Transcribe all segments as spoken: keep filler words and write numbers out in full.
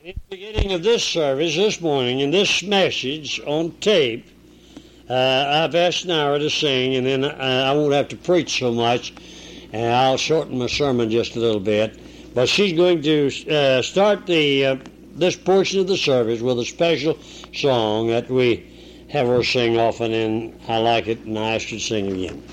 In the beginning of this service this morning, in this message on tape, uh, I've asked Nara to sing, and then uh, I won't have to preach so much, and I'll shorten my sermon just a little bit. But she's going to uh, start the uh, this portion of the service with a special song that we have her sing often, and I like it, and I ask her to sing again.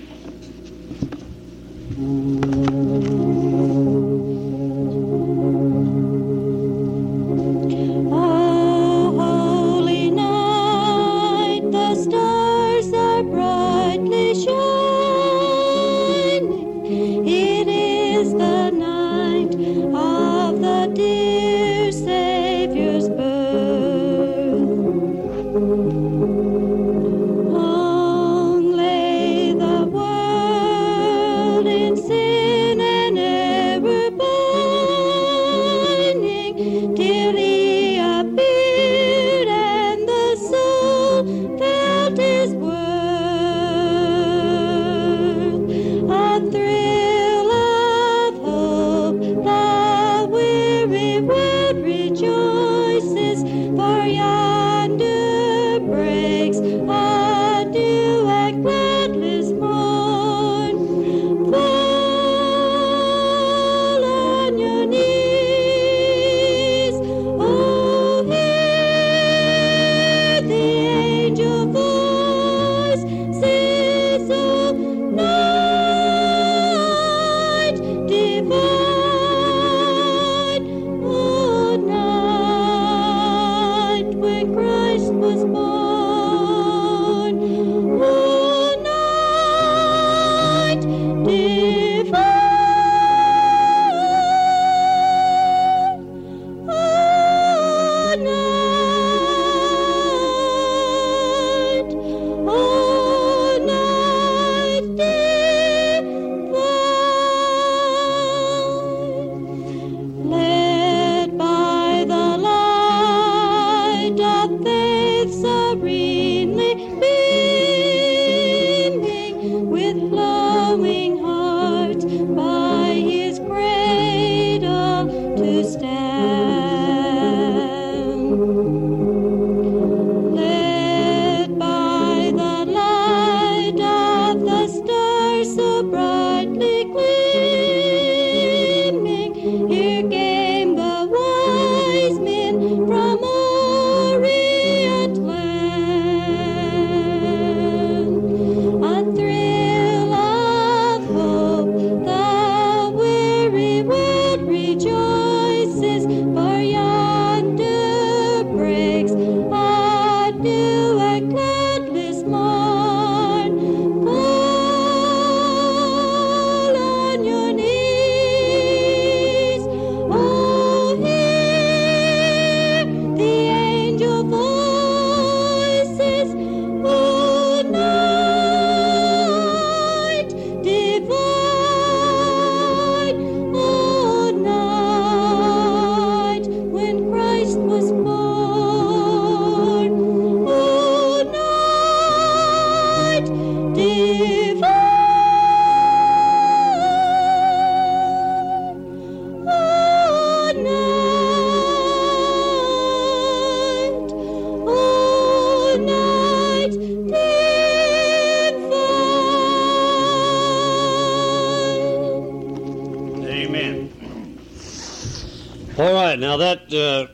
Now that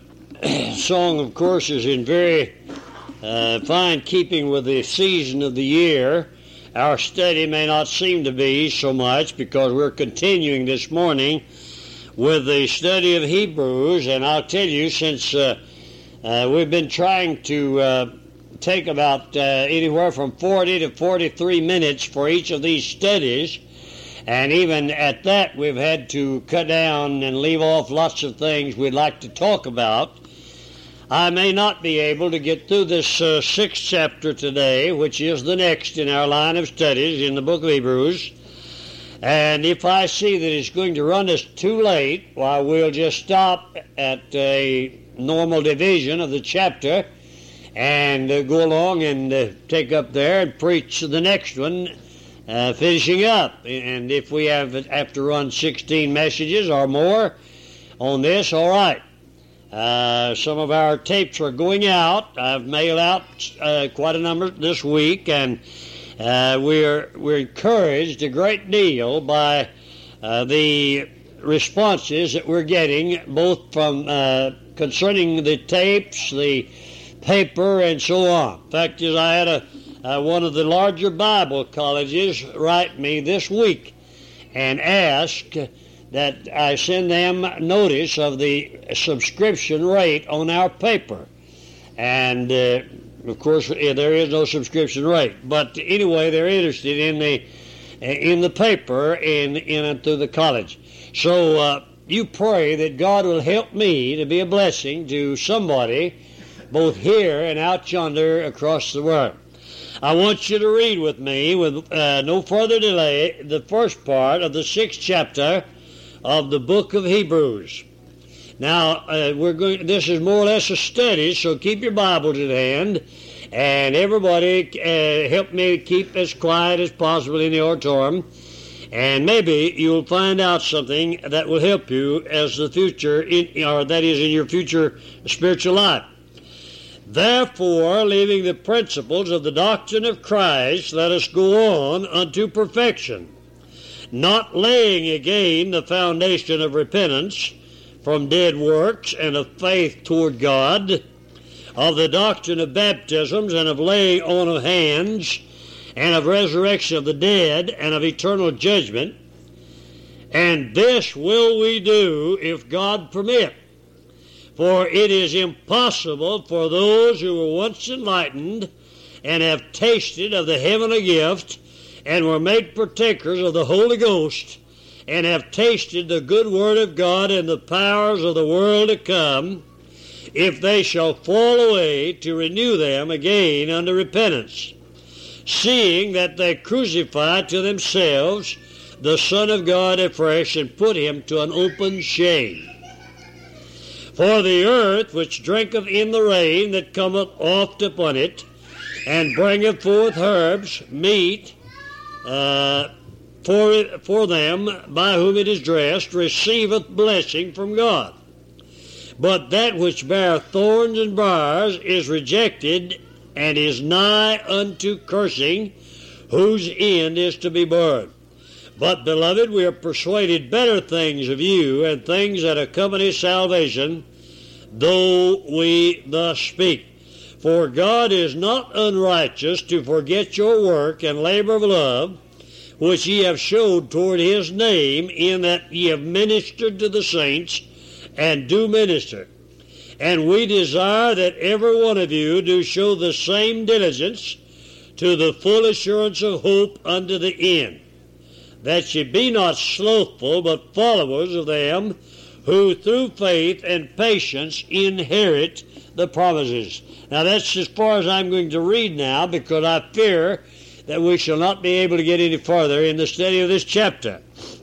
uh, song, of course, is in very uh, fine keeping with the season of the year. Our study may not seem to be so much because we're continuing this morning with the study of Hebrews, and I'll tell you, since uh, uh, we've been trying to uh, take about uh, anywhere from forty to forty-three minutes for each of these studies, and even at that, we've had to cut down and leave off lots of things we'd like to talk about. I may not be able to get through this uh, sixth chapter today, which is the next in our line of studies in the book of Hebrews. And if I see that it's going to run us too late, well, we'll just stop at a normal division of the chapter and uh, go along and uh, take up there and preach the next one, Uh, finishing up. And if we have, have to run sixteen messages or more on this, all right. Uh, some of our tapes are going out. I've mailed out uh, quite a number this week, and uh, we're we're encouraged a great deal by uh, the responses that we're getting, both from uh, concerning the tapes, the paper, and so on. Fact is, I had a uh, one of the larger Bible colleges write me this week and ask that I send them notice of the subscription rate on our paper. And, uh, of course, there is no subscription rate. But anyway, they're interested in the in the paper in, in and through the college. So uh, you pray that God will help me to be a blessing to somebody, both here and out yonder across the world. I want you to read with me, with uh, no further delay, the first part of the sixth chapter of the book of Hebrews. Now, uh, we're going. This is more or less a study, so keep your Bibles at hand, and everybody uh, help me keep as quiet as possible in the auditorium, and maybe you'll find out something that will help you as the future, in, or that is in your future spiritual life. Therefore, leaving the principles of the doctrine of Christ, let us go on unto perfection, not laying again the foundation of repentance from dead works and of faith toward God, of the doctrine of baptisms and of laying on of hands, and of resurrection of the dead, and of eternal judgment. And this will we do if God permit. For it is impossible for those who were once enlightened and have tasted of the heavenly gift and were made partakers of the Holy Ghost, and have tasted the good word of God and the powers of the world to come, if they shall fall away, to renew them again unto repentance, seeing that they crucify to themselves the Son of God afresh, and put him to an open shame. For the earth which drinketh in the rain that cometh oft upon it, and bringeth forth herbs, meat, Uh, for, it, for them by whom it is dressed, receiveth blessing from God. But that which beareth thorns and briars is rejected, and is nigh unto cursing, whose end is to be burned. But, beloved, we are persuaded better things of you, and things that accompany salvation, though we thus speak. For God is not unrighteous to forget your work and labor of love, which ye have showed toward his name, in that ye have ministered to the saints, and do minister. And we desire that every one of you do show the same diligence to the full assurance of hope unto the end, that ye be not slothful, but followers of them who through faith and patience inherit the promises. Now that's as far as I'm going to read now, because I fear that we shall not be able to get any further in the study of this chapter.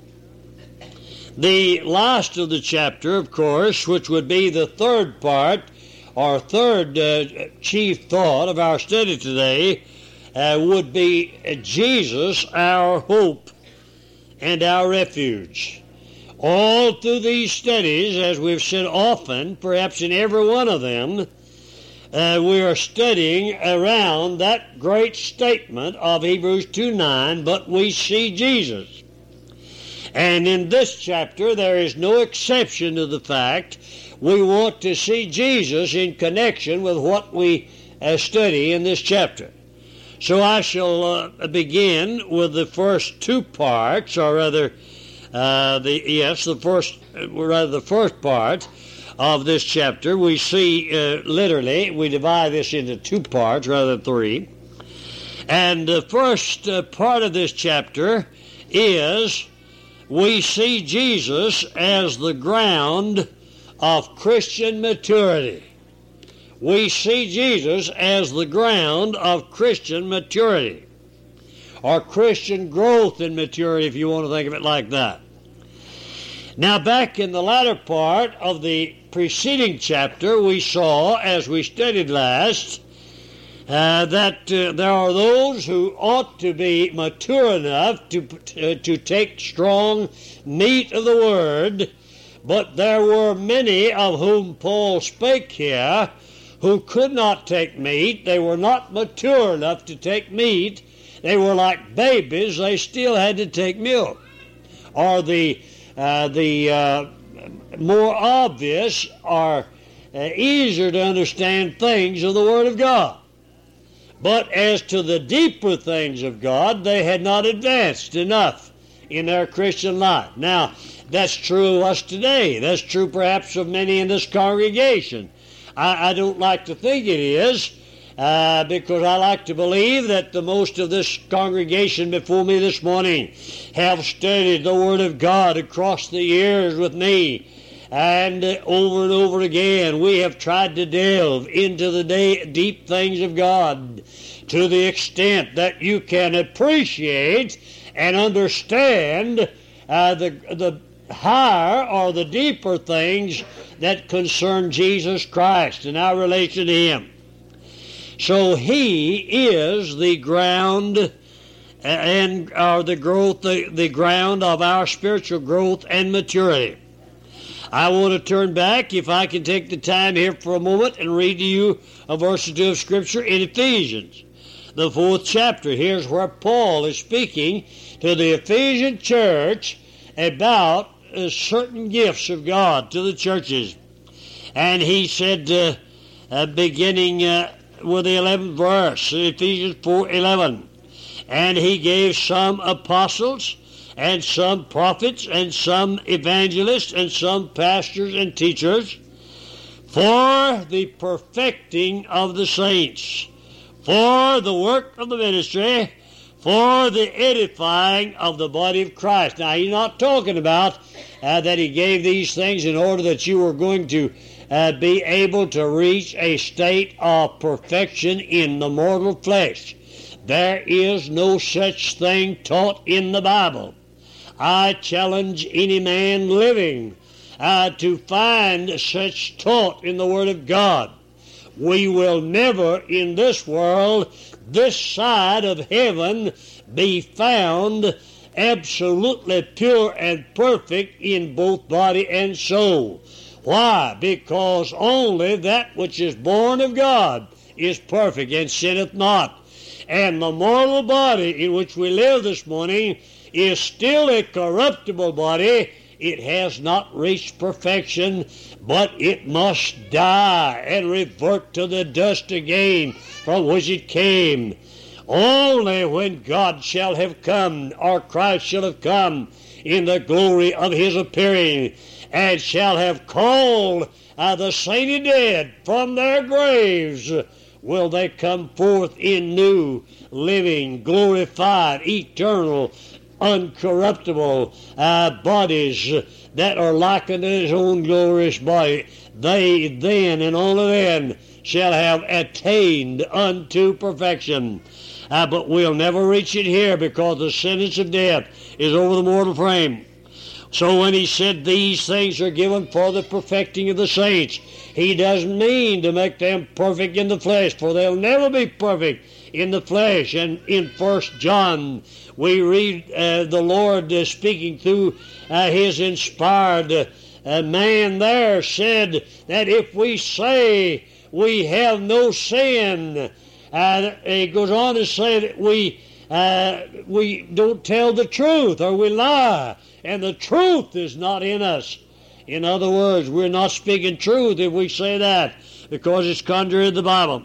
The last of the chapter, of course, which would be the third part, or third uh, chief thought of our study today, uh, would be Jesus, our hope and our refuge. All through these studies, as we've said often, perhaps in every one of them, uh, we are studying around that great statement of Hebrews two nine, but we see Jesus. And in this chapter, there is no exception to the fact we want to see Jesus in connection with what we uh, study in this chapter. So I shall uh, begin with the first two parts, or rather, Uh, the yes, the first, rather the first part of this chapter. We see uh, literally, we divide this into two parts rather than three. And the first uh, part of this chapter is we see Jesus as the ground of Christian maturity. We see Jesus as the ground of Christian maturity, or Christian growth in maturity, if you want to think of it like that. Now, back in the latter part of the preceding chapter, we saw, as we studied last, uh, that uh, there are those who ought to be mature enough to, uh, to take strong meat of the Word, But there were many of whom Paul spake here who could not take meat. They were not mature enough to take meat. They were like babies. They still had to take milk. Or the, uh, the uh, more obvious or uh, easier to understand things of the Word of God. But as to the deeper things of God, they had not advanced enough in their Christian life. Now, that's true of us today. That's true perhaps of many in this congregation. I, I don't like to think it is, uh, because I like to believe that the most of this congregation before me this morning have studied the Word of God across the years with me. And uh, over and over again, we have tried to delve into the day, deep things of God to the extent that you can appreciate and understand uh, the, the higher or the deeper things that concern Jesus Christ and our relation to Him. So He is the ground and or the growth, the, the ground of our spiritual growth and maturity. I want to turn back, if I can take the time here for a moment, and read to you a verse or two of Scripture in Ephesians, the fourth chapter. Here's where Paul is speaking to the Ephesian church about uh, certain gifts of God to the churches. And he said, uh, uh, beginning uh, with the eleventh verse, Ephesians four eleven, and he gave some apostles, and some prophets, and some evangelists, and some pastors and teachers, for the perfecting of the saints, for the work of the ministry, for the edifying of the body of Christ. Now, he's not talking about uh, that he gave these things in order that you were going to uh, be able to reach a state of perfection in the mortal flesh. There is no such thing taught in the Bible. I challenge any man living uh, to find such taught in the Word of God. We will never in this world, this side of heaven, be found absolutely pure and perfect in both body and soul. Why? Because only that which is born of God is perfect and sinneth not. And the mortal body in which we live this morning is still a corruptible body. It has not reached perfection, but it must die and revert to the dust again from which it came. Only when God shall have come, or Christ shall have come in the glory of His appearing, and shall have called uh, the sainted dead from their graves, will they come forth in new, living, glorified, eternal, uncorruptible uh, bodies that are likened to His own glorious body. They then and only then shall have attained unto perfection. Uh, but we'll never reach it here because the sentence of death is over the mortal frame. So when he said these things are given for the perfecting of the saints, he doesn't mean to make them perfect in the flesh, for they'll never be perfect in the flesh. And in First John, we read uh, the Lord uh, speaking through uh, His inspired uh, man there said that if we say we have no sin, uh, he goes on to say that we uh, we don't tell the truth or we lie, and the truth is not in us. In other words, we're not speaking truth if we say that, because it's contrary to the Bible.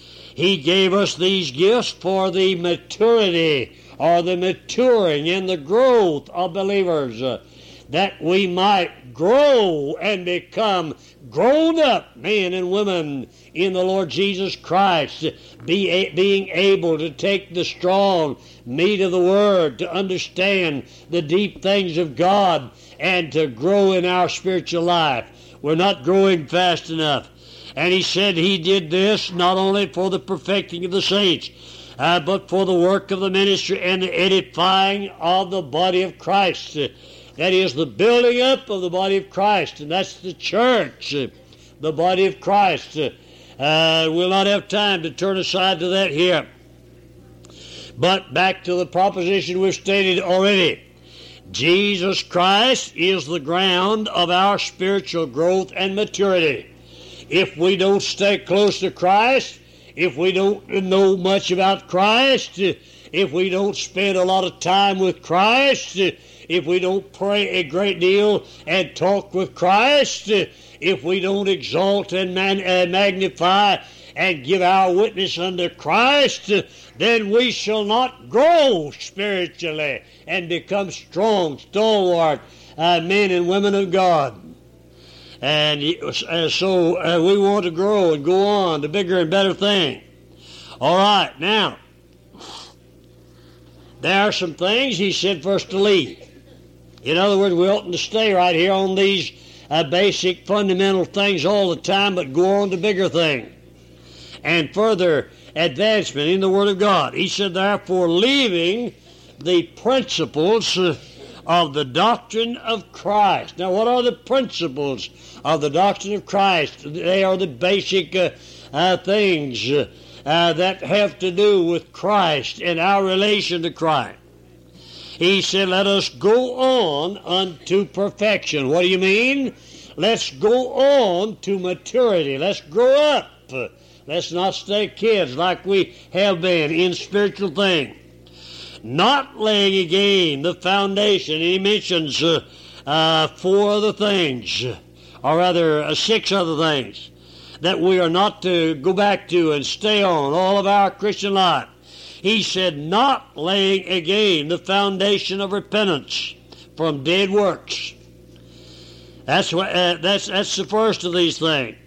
He gave us these gifts for the maturity or the maturing and the growth of believers, uh, that we might grow and become grown up men and women in the Lord Jesus Christ, be a, being able to take the strong meat of the Word, to understand the deep things of God, and to grow in our spiritual life. We're not growing fast enough. And he said he did this not only for the perfecting of the saints, uh, but for the work of the ministry and the edifying of the body of Christ. Uh, that is the building up of the body of Christ, and that's the church, uh, the body of Christ. Uh, uh, we'll not have time to turn aside to that here. But back to the proposition we've stated already, Jesus Christ is the ground of our spiritual growth and maturity. If we don't stay close to Christ, if we don't know much about Christ, if we don't spend a lot of time with Christ, if we don't pray a great deal and talk with Christ, if we don't exalt and man, uh, magnify and give our witness unto Christ, then we shall not grow spiritually and become strong, stalwart uh, men and women of God. And uh, so uh, we want to grow and go on to bigger and better things. All right, now, there are some things he said for us to leave. In other words, we oughtn't to stay right here on these uh, basic fundamental things all the time, but go on to bigger things and further advancement in the Word of God. He said, therefore, leaving the principles of the doctrine of Christ. Now, what are the principles of the doctrine of Christ? They are the basic uh, uh, things uh, uh, that have to do with Christ and our relation to Christ. He said, let us go on unto perfection. What do you mean? Let's go on to maturity. Let's grow up. Let's not stay kids like we have been in spiritual things. Not laying again the foundation. He mentions uh, uh, four other things, or rather uh, six other things, that we are not to go back to and stay on all of our Christian life. He said, not laying again the foundation of repentance from dead works. That's what. Uh, that's that's the first of these things.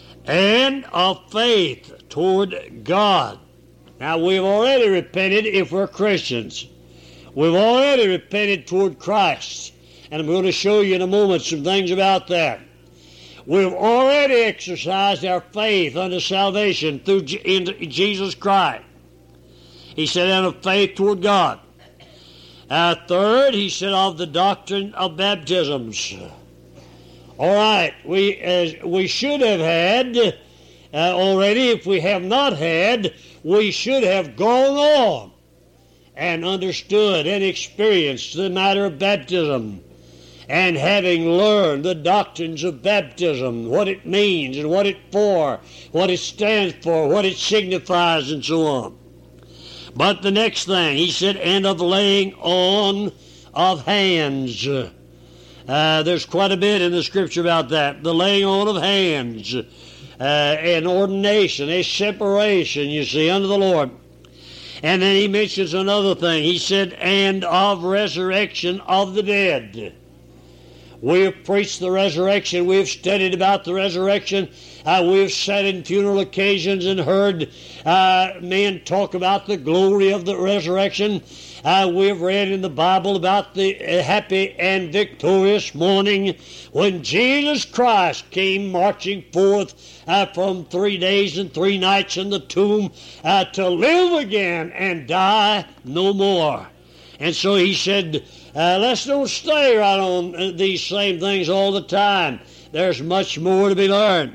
And of faith toward God. Now, we've already repented if we're Christians. We've already repented toward Christ. And I'm going to show you in a moment some things about that. We've already exercised our faith unto salvation through in Jesus Christ. He said, and of faith toward God. Uh, third, he said, of the doctrine of baptisms. All right, we uh, we should have had uh, already. If we have not had, we should have gone on and understood and experienced the matter of baptism, and having learned the doctrines of baptism, what it means and what it's for, what it stands for, what it signifies, and so on. But the next thing, he said, and of laying on of hands. Uh, there's quite a bit in the Scripture about that. The laying on of hands, uh, an ordination, a separation, you see, unto the Lord. And then he mentions another thing. He said, and of resurrection of the dead. We have preached the resurrection. We have studied about the resurrection. Uh, we have sat in funeral occasions and heard uh, men talk about the glory of the resurrection. Uh, we have read in the Bible about the uh, happy and victorious morning when Jesus Christ came marching forth uh, from three days and three nights in the tomb uh, to live again and die no more. And so he said, uh, let's don't stay right on these same things all the time. There's much more to be learned.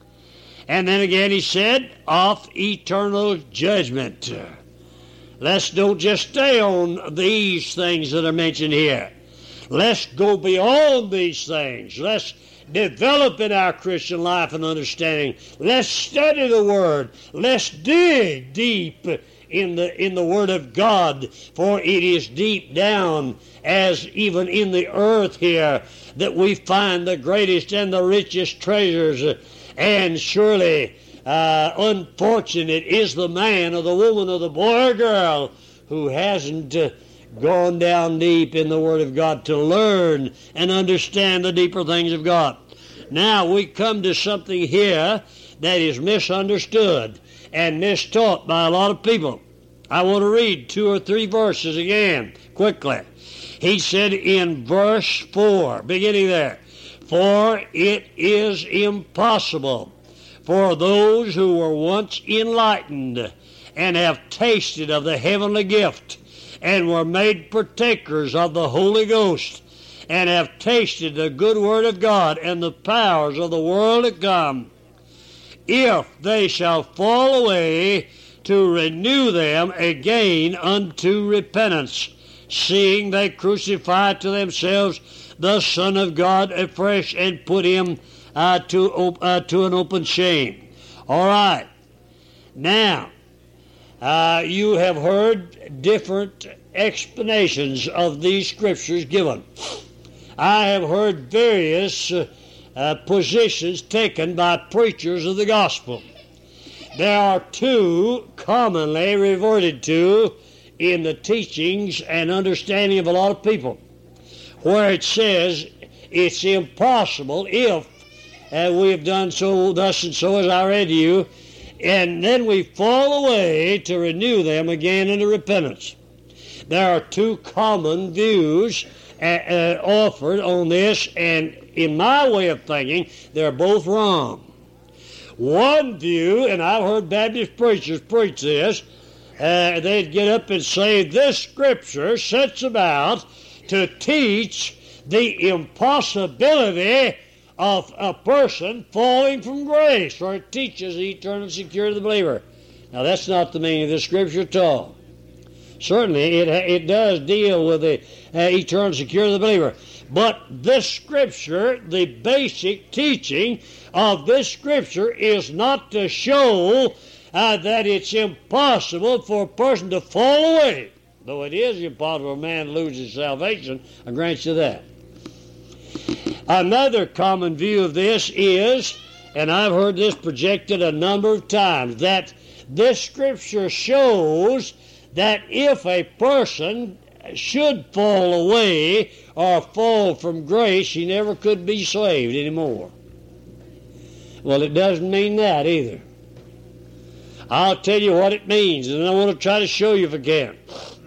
And then again he said, of eternal judgment. Let's don't just stay on these things that are mentioned here. Let's go beyond these things. Let's develop in our Christian life and understanding. Let's study the Word. Let's dig deep in the in the Word of God, for it is deep down, as even in the earth here, that we find the greatest and the richest treasures. And surely uh, unfortunate is the man or the woman or the boy or girl who hasn't uh, gone down deep in the Word of God to learn and understand the deeper things of God. Now we come to something here that is misunderstood and mistaught by a lot of people. I want to read two or three verses again, quickly. He said in verse four, beginning there, for it is impossible for those who were once enlightened and have tasted of the heavenly gift and were made partakers of the Holy Ghost and have tasted the good word of God and the powers of the world to come, if they shall fall away, to renew them again unto repentance, seeing they crucify to themselves the Son of God afresh and put him uh, to, uh, to an open shame. All right. Now, uh, you have heard different explanations of these scriptures given. I have heard various uh, uh, positions taken by preachers of the gospel. There are two commonly reverted to in the teachings and understanding of a lot of people, where it says it's impossible if uh, we have done so, thus and so as I read to you, and then we fall away to renew them again into repentance. There are two common views uh, uh, offered on this, and in my way of thinking, they're both wrong. One view, and I've heard Baptist preachers preach this, uh, they'd get up and say, this scripture sets about to teach the impossibility of a person falling from grace, or it teaches the eternal security of the believer. Now, that's not the meaning of the scripture at all. Certainly, it, it does deal with the uh, eternal security of the believer. But this scripture, the basic teaching of this scripture is not to show uh, that it's impossible for a person to fall away. Though it is impossible for a man to lose his salvation, I grant you that. Another common view of this is, and I've heard this projected a number of times, that this scripture shows that if a person should fall away or fall from grace, he never could be saved anymore. Well, it doesn't mean that either. I'll tell you what it means, and I want to try to show you if I can.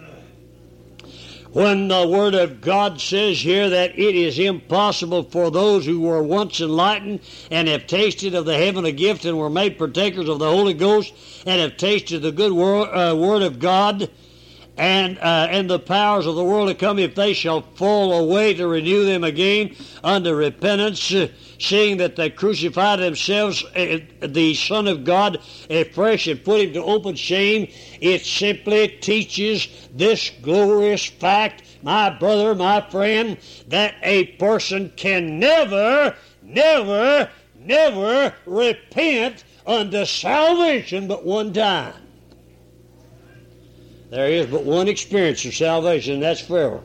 When the Word of God says here that it is impossible for those who were once enlightened and have tasted of the heavenly gift and were made partakers of the Holy Ghost and have tasted the good wor- uh, Word of God and uh, and the powers of the world to come, if they shall fall away, to renew them again unto repentance, uh, seeing that they crucified themselves, uh, the Son of God, afresh, and put him to open shame. It simply teaches this glorious fact, my brother, my friend, that a person can never, never, never repent unto salvation but one time. There is but one experience of salvation, and that's forever.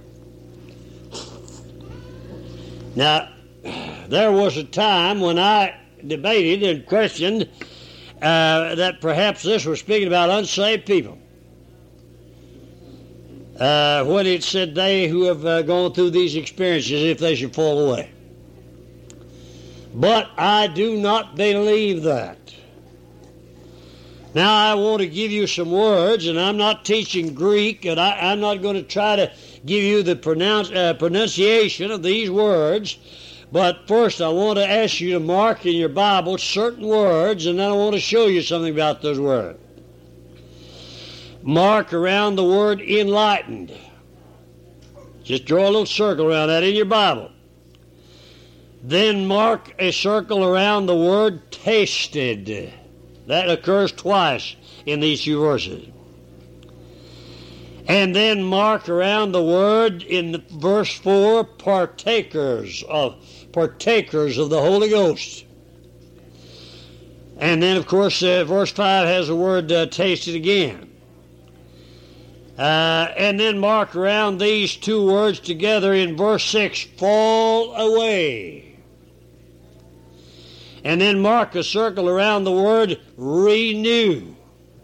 Now, there was a time when I debated and questioned uh, that perhaps this was speaking about unsaved people. Uh, when it said they who have uh, gone through these experiences, if they should fall away. But I do not believe that. Now, I want to give you some words, and I'm not teaching Greek, and I, I'm not going to try to give you the pronounce, uh, pronunciation of these words. But first, I want to ask you to mark in your Bible certain words, and then I want to show you something about those words. Mark around the word enlightened. Just draw a little circle around that in your Bible. Then mark a circle around the word tasted. That occurs twice in these two verses. And then mark around the word in verse four, partakers of partakers of the Holy Ghost. And then, of course, uh, verse five has the word uh, tasted again. Uh, and then mark around these two words together in verse six, fall away. And then mark a circle around the word renew.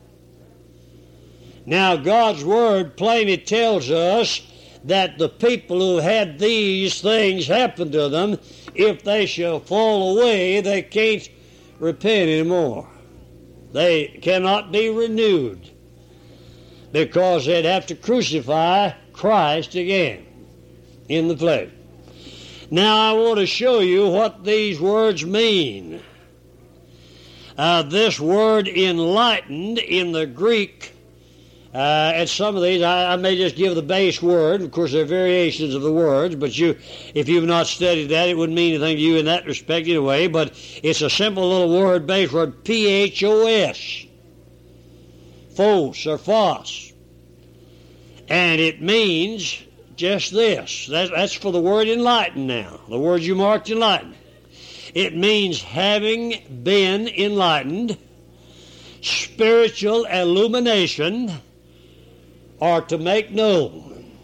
Now, God's Word plainly tells us that the people who had these things happen to them, if they shall fall away, they can't repent anymore. They cannot be renewed because they'd have to crucify Christ again in the flesh. Now, I want to show you what these words mean. Uh, this word enlightened in the Greek, uh, and some of these, I, I may just give the base word. Of course, there are variations of the words, but you, if you've not studied that, it wouldn't mean anything to you in that respect anyway, but it's a simple little word, base word, P H O S. Phos or phos. And it means just this. That, that's for the word enlightened now. The word you marked enlightened. It means having been enlightened, spiritual illumination, or to make known.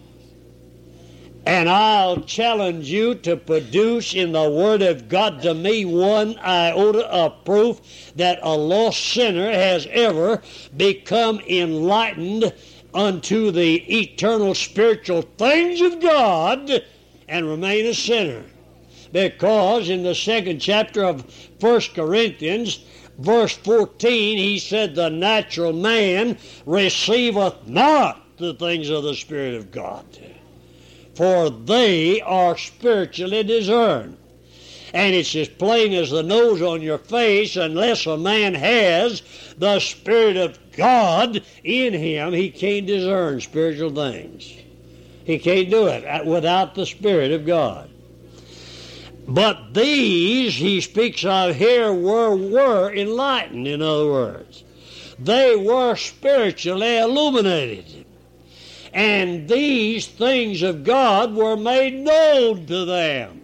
And I'll challenge you to produce in the Word of God to me one iota of proof that a lost sinner has ever become enlightened unto the eternal spiritual things of God and remain a sinner. Because in the second chapter of First Corinthians, verse fourteen, he said, the natural man receiveth not the things of the Spirit of God, for they are spiritually discerned. And it's as plain as the nose on your face, unless a man has the Spirit of God in him, he can't discern spiritual things. He can't do it without the Spirit of God. But these, he speaks of here, were, were enlightened, in other words. They were spiritually illuminated. And these things of God were made known to them.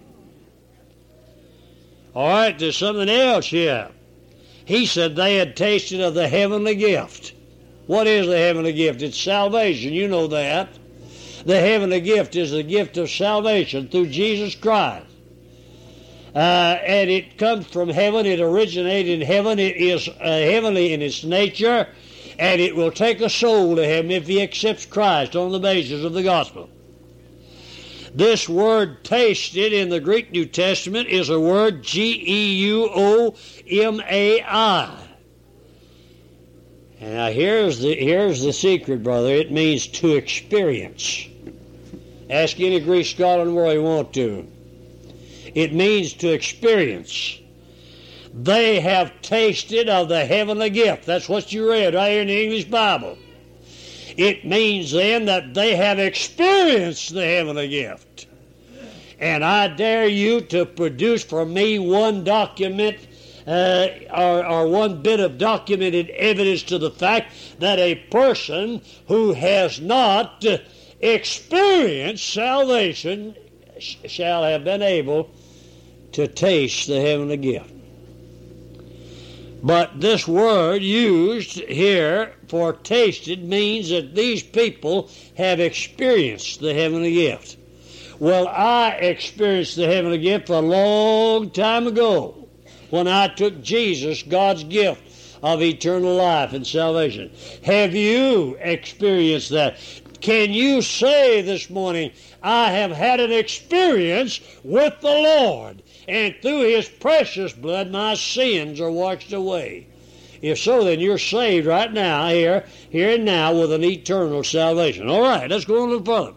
All right, there's something else here. He said they had tasted of the heavenly gift. What is the heavenly gift? It's salvation. You know that. The heavenly gift is the gift of salvation through Jesus Christ. Uh, and it comes from heaven. It originated in heaven. It is uh, heavenly in its nature. And it will take a soul to heaven if he accepts Christ on the basis of the gospel. This word tasted in the Greek New Testament is a word G E U O M A I. And now here's the, here's the secret, brother. It means to experience. Ask any Greek scholar in the world you want to. It means to experience. They have tasted of the heavenly gift. That's what you read right here in the English Bible. It means then that they have experienced the heavenly gift. And I dare you to produce for me one document uh, or, or one bit of documented evidence to the fact that a person who has not experienced salvation shall have been able to taste the heavenly gift. But this word used here for tasted means that these people have experienced the heavenly gift. Well, I experienced the heavenly gift a long time ago when I took Jesus, God's gift of eternal life and salvation. Have you experienced that? Can you say this morning, I have had an experience with the Lord, and through His precious blood my sins are washed away? If so, then you're saved right now, here, here and now, with an eternal salvation. All right, let's go on a little further.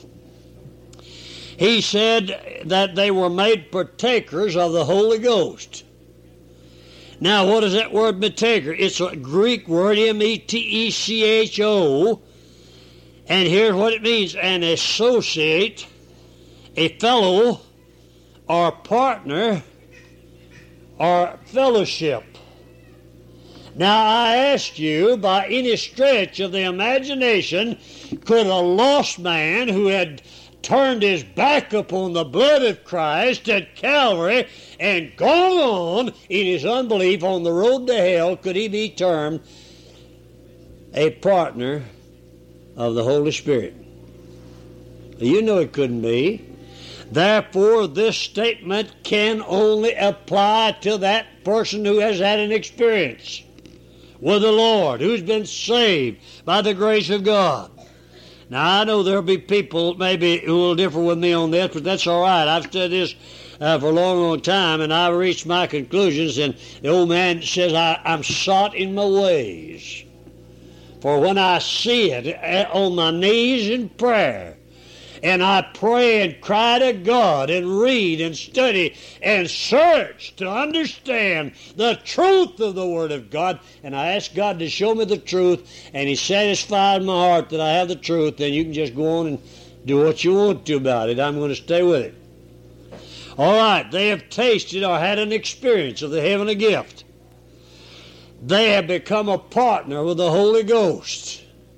He said that they were made partakers of the Holy Ghost. Now, what is that word partaker? It's a Greek word, M E T E C H O. And here's what it means: an associate, a fellow, or partner, or fellowship. Now I ask you, by any stretch of the imagination, could a lost man who had turned his back upon the blood of Christ at Calvary and gone on in his unbelief on the road to hell, could he be termed a partner of the Holy Spirit? You know it couldn't be. Therefore, this statement can only apply to that person who has had an experience with the Lord, who's been saved by the grace of God. Now, I know there'll be people maybe who will differ with me on this, but that's all right. I've studied this uh, for a long, long time, and I've reached my conclusions, and the old man says, I, I'm sought in my ways. For when I see it on my knees in prayer, and I pray and cry to God and read and study and search to understand the truth of the Word of God, and I ask God to show me the truth, and He satisfied my heart that I have the truth, then you can just go on and do what you want to about it. I'm going to stay with it. All right, they have tasted or had an experience of the heavenly gift. They have become a partner with the Holy Ghost.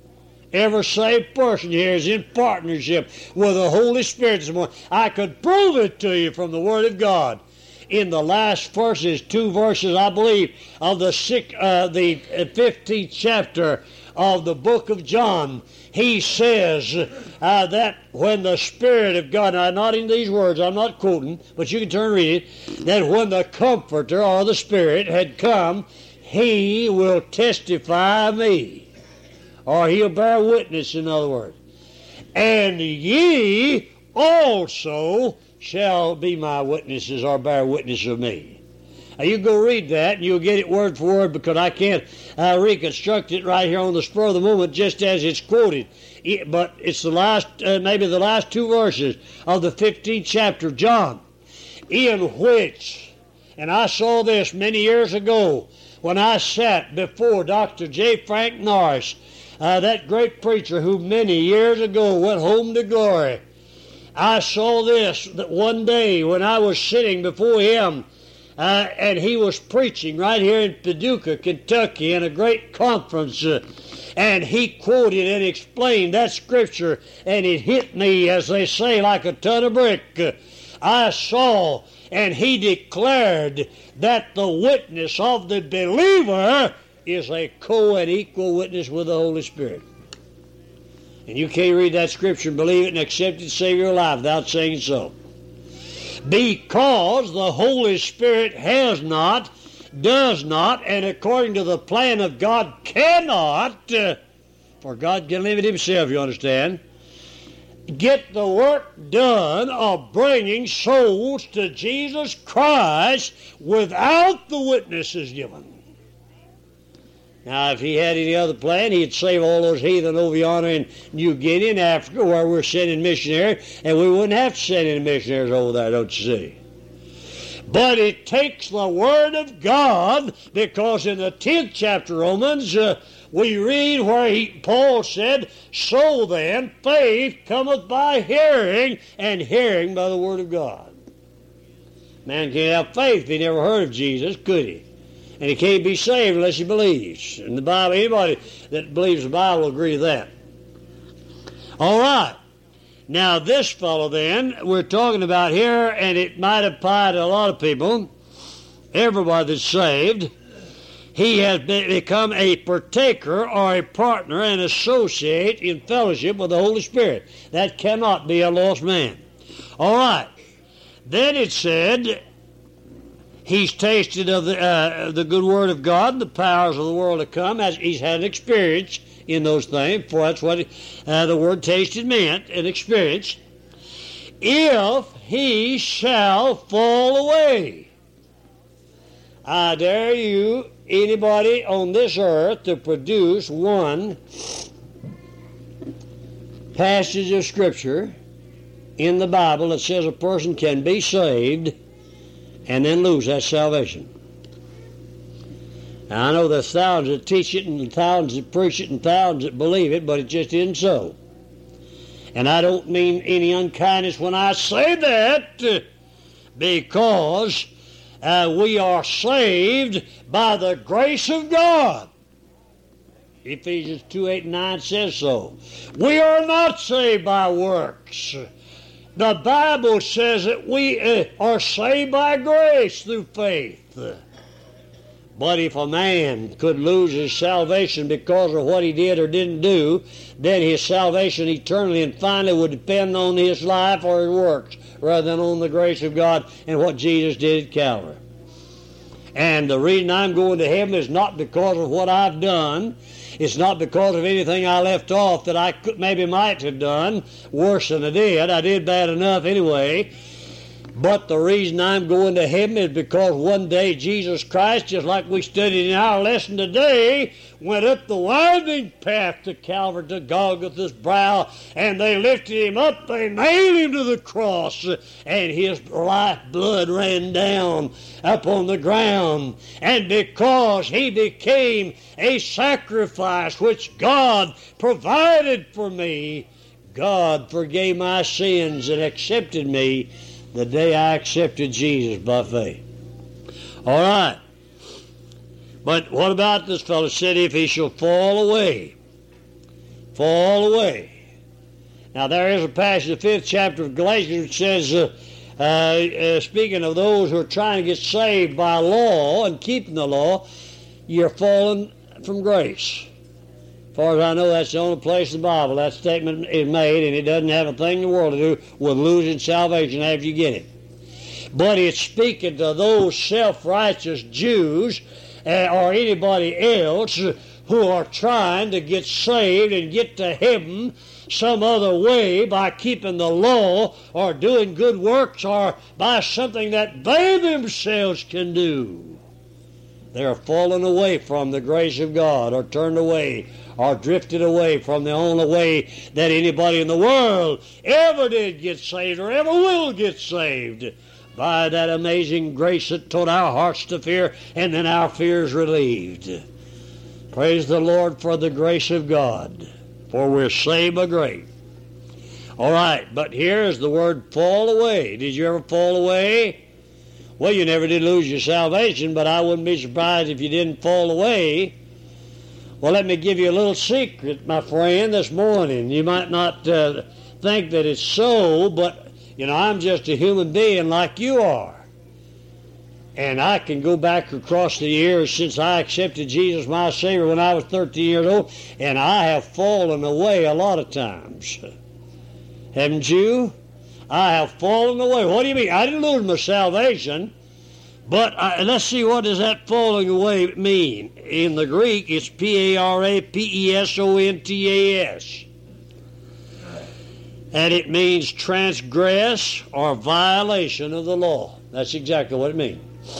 Every saved person here is in partnership with the Holy Spirit this morning. I could prove it to you from the Word of God. In the last verses, two verses, I believe, of the six, uh, the fifteenth chapter of the book of John, he says uh, that when the Spirit of God, now not in these words, I'm not quoting, but you can turn and read it, that when the Comforter or the Spirit had come, he will testify of me. Or he'll bear witness, in other words. And ye also shall be my witnesses, or bear witness of me. Now you go read that, and you'll get it word for word, because I can't uh, reconstruct it right here on the spur of the moment, just as it's quoted. It, but it's the last, uh, maybe the last two verses of the fifteenth chapter of John, in which, and I saw this many years ago when I sat before Doctor J. Frank Norris, Uh, that great preacher who many years ago went home to glory. I saw this, that one day when I was sitting before him, uh, and he was preaching right here in Paducah, Kentucky, in a great conference, uh, and he quoted and explained that scripture, and it hit me, as they say, like a ton of brick. Uh, I saw, and he declared that the witness of the believer is a co and equal witness with the Holy Spirit. And you can't read that scripture and believe it and accept it to save your life without saying so. Because the Holy Spirit has not, does not, and according to the plan of God cannot, uh, for God can limit himself, you understand, get the work done of bringing souls to Jesus Christ without the witnesses given. Now, if he had any other plan, he'd save all those heathen over yonder in New Guinea and Africa where we're sending missionaries, and we wouldn't have to send any missionaries over there, don't you see? But it takes the Word of God, because in the tenth chapter of Romans, uh, we read where he, Paul said, so then faith cometh by hearing, and hearing by the Word of God. Man can't have faith if he never heard of Jesus, could he? And he can't be saved unless he believes. And the Bible, anybody that believes the Bible will agree to that. All right. Now this fellow then, we're talking about here, and it might apply to a lot of people, everybody that's saved, he has been, become a partaker or a partner and associate in fellowship with the Holy Spirit. That cannot be a lost man. All right. Then it said, he's tasted of the uh, the good word of God and the powers of the world to come. As he's had an experience in those things, for that's what uh, the word tasted meant, an experience. If he shall fall away. I dare you, anybody on this earth, to produce one passage of Scripture in the Bible that says a person can be saved and then lose that salvation. Now, I know there's thousands that teach it and thousands that preach it and thousands that believe it, but it just isn't so. And I don't mean any unkindness when I say that, because uh, we are saved by the grace of God. Ephesians two, eight, and nine says so. We are not saved by works. The Bible says that we uh, are saved by grace through faith. But if a man could lose his salvation because of what he did or didn't do, then his salvation eternally and finally would depend on his life or his works rather than on the grace of God and what Jesus did at Calvary. And the reason I'm going to heaven is not because of what I've done. It's not because of anything I left off that I could, maybe might have done worse than I did. I did bad enough anyway. But the reason I'm going to heaven is because one day Jesus Christ, just like we studied in our lesson today, went up the winding path to Calvary, to Golgotha's brow, and they lifted him up, they nailed him to the cross, and his life blood ran down upon the ground. And because he became a sacrifice which God provided for me, God forgave my sins and accepted me the day I accepted Jesus by faith. All right. But what about this fellow? Said if he shall fall away. fall away. Now there is a passage, the fifth chapter of Galatians, which says, uh, uh, uh, speaking of those who are trying to get saved by law and keeping the law, you're falling from grace. As far as I know, that's the only place in the Bible that statement is made, and it doesn't have a thing in the world to do with losing salvation after you get it. But it's speaking to those self-righteous Jews uh, or anybody else who are trying to get saved and get to heaven some other way by keeping the law or doing good works or by something that they themselves can do. They're fallen away from the grace of God, or turned away, or drifted away from the only way that anybody in the world ever did get saved or ever will get saved, by that amazing grace that taught our hearts to fear, and then our fears relieved. Praise the Lord for the grace of God, for we're saved by grace. All right, but here is the word fall away. Did you ever fall away? Well, you never did lose your salvation, but I wouldn't be surprised if you didn't fall away. Well, let me give you a little secret, my friend, this morning. You might not uh, think that it's so, but, you know, I'm just a human being like you are. And I can go back across the years since I accepted Jesus my Savior when I was thirteen years old, and I have fallen away a lot of times. Haven't you? I have fallen away. What do you mean? I didn't lose my salvation, but I, let's see, what does that falling away mean? In the Greek, it's P A R A P E S O N T A S. And it means transgress or violation of the law. That's exactly what it means.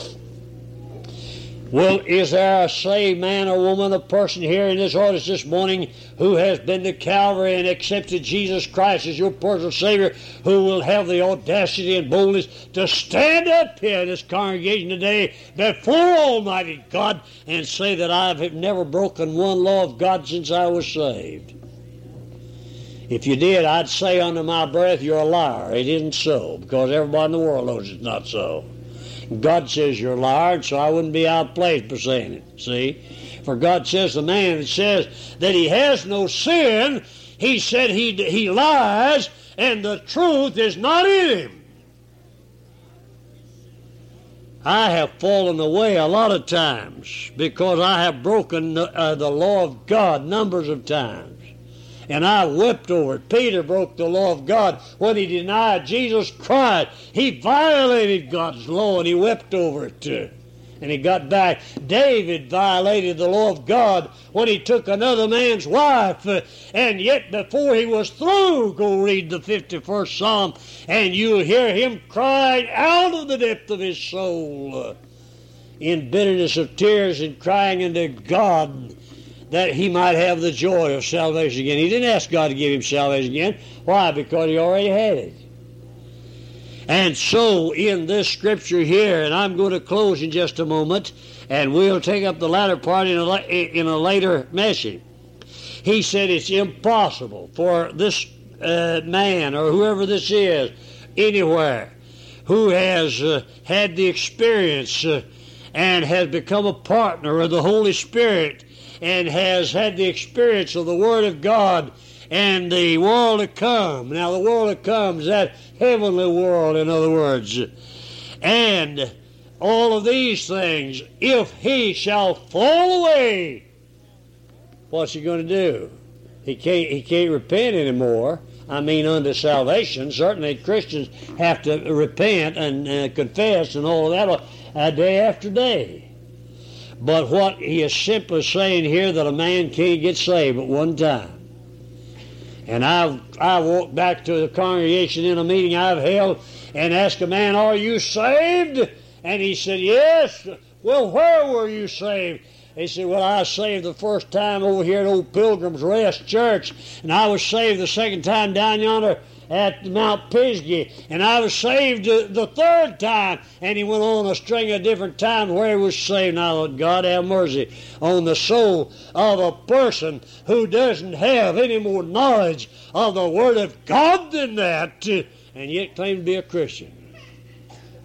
Well, is there a saved man or woman, a person here in this audience this morning who has been to Calvary and accepted Jesus Christ as your personal Savior, who will have the audacity and boldness to stand up here in this congregation today before Almighty God and say that I have never broken one law of God since I was saved? If you did, I'd say under my breath, you're a liar. It isn't so, because everybody in the world knows it's not so. God says you're a liar, so I wouldn't be out of place for saying it, see? For God says the man that says that he has no sin, he said he, he lies, and the truth is not in him. I have fallen away a lot of times because I have broken the, uh, the law of God numbers of times. And I wept over it. Peter broke the law of God when he denied Jesus Christ. He violated God's law, and he wept over it too. And he got back. David violated the law of God when he took another man's wife. And yet before he was through, go read the fifty-first Psalm, and you'll hear him crying out of the depth of his soul in bitterness of tears and crying unto God that he might have the joy of salvation again. He didn't ask God to give him salvation again. Why? Because he already had it. And so in this scripture here, and I'm going to close in just a moment, and we'll take up the latter part in a, in a later message. He said it's impossible for this uh, man or whoever this is anywhere who has uh, had the experience uh, and has become a partner of the Holy Spirit and has had the experience of the Word of God and the world to come. Now, the world to come is that heavenly world, in other words. And all of these things, if he shall fall away, what's he going to do? He can't, he can't repent anymore. I mean, unto salvation. Certainly, Christians have to repent and uh, confess and all of that uh, day after day. But what he is simply saying here, that a man can't get saved at one time. And I I walked back to the congregation in a meeting I've held and asked a man, are you saved? And he said, yes. Well, where were you saved? He said, well, I was saved the first time over here at Old Pilgrim's Rest Church, and I was saved the second time down yonder at Mount Pisgah, and I was saved the third time. And he went on a string of different times where he was saved. Now, God have mercy on the soul of a person who doesn't have any more knowledge of the Word of God than that, and yet claim to be a Christian.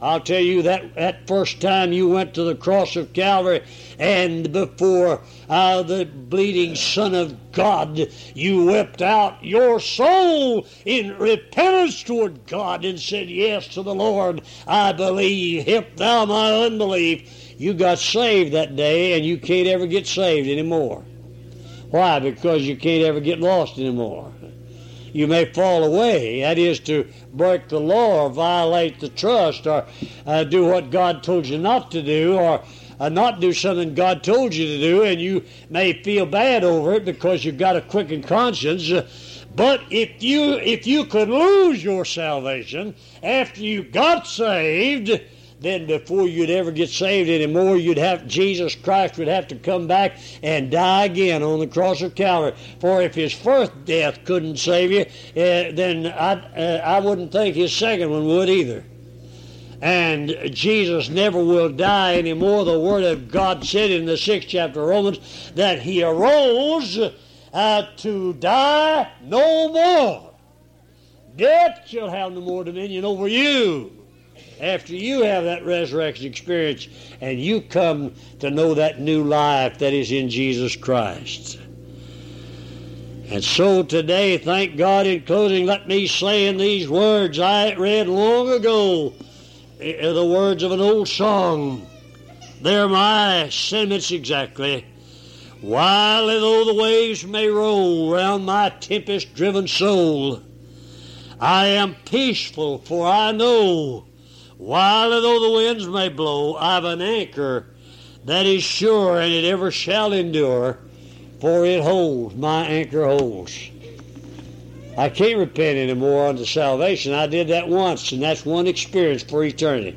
I'll tell you that that first time you went to the cross of Calvary and before uh, the bleeding Son of God, you wept out your soul in repentance toward God and said yes to the Lord. I believe, help thou my unbelief. You got saved that day, and you can't ever get saved anymore. Why? Because you can't ever get lost anymore. You may fall away, that is to break the law or violate the trust or uh, do what God told you not to do or uh, not do something God told you to do, and you may feel bad over it because you've got a quickened conscience. Uh, but if you if you could lose your salvation after you got saved, then before you'd ever get saved anymore, you'd have Jesus Christ would have to come back and die again on the cross of Calvary. For if his first death couldn't save you, uh, then I uh, I wouldn't think his second one would either. And Jesus never will die anymore. The Word of God said in the sixth chapter of Romans that he arose uh, to die no more. Death shall have no more dominion over you. After you have that resurrection experience and you come to know that new life that is in Jesus Christ. And so today, thank God, in closing, let me say in these words I read long ago, the words of an old song. They're my sentiments exactly. While though the waves may roll round my tempest-driven soul, I am peaceful, for I know while though the winds may blow, I've an anchor that is sure, and it ever shall endure, for it holds, my anchor holds. I can't repent anymore unto salvation. I did that once, and that's one experience for eternity.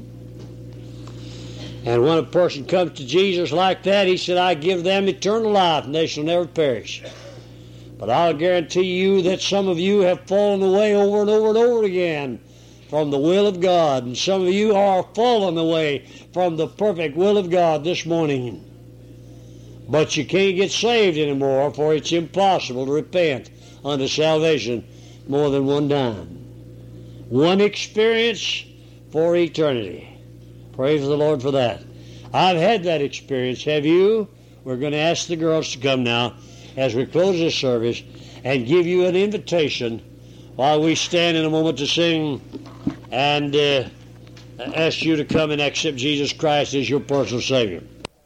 And when a person comes to Jesus like that, he said, I give them eternal life, and they shall never perish. But I'll guarantee you that some of you have fallen away over and over and over again from the will of God. And some of you are fallen away from the perfect will of God this morning. But you can't get saved anymore, for it's impossible to repent unto salvation more than one time. One experience for eternity. Praise the Lord for that. I've had that experience. Have you? We're going to ask the girls to come now as we close this service and give you an invitation while we stand in a moment to sing and uh, ask you to come and accept Jesus Christ as your personal Savior.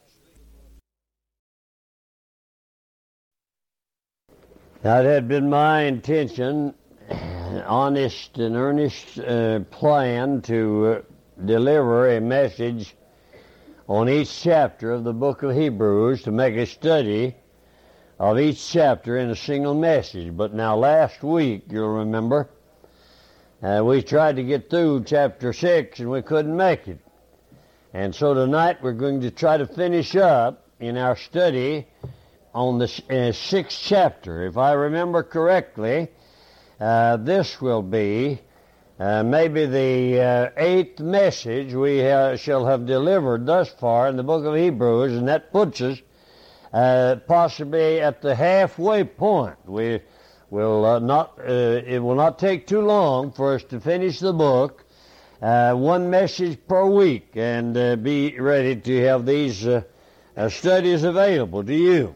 Now, it had been my intention, honest and earnest uh, plan to uh, deliver a message on each chapter of the book of Hebrews, to make a study of each chapter in a single message. But now last week, you'll remember, uh, we tried to get through chapter six and we couldn't make it. And so tonight we're going to try to finish up in our study on the uh, sixth chapter. If I remember correctly, uh, this will be uh, maybe the uh, eighth message we uh, shall have delivered thus far in the book of Hebrews, and that puts us uh, possibly at the halfway point. We will uh, not. Uh, it will not take too long for us to finish the book, uh, one message per week, and uh, be ready to have these uh, uh, studies available to you.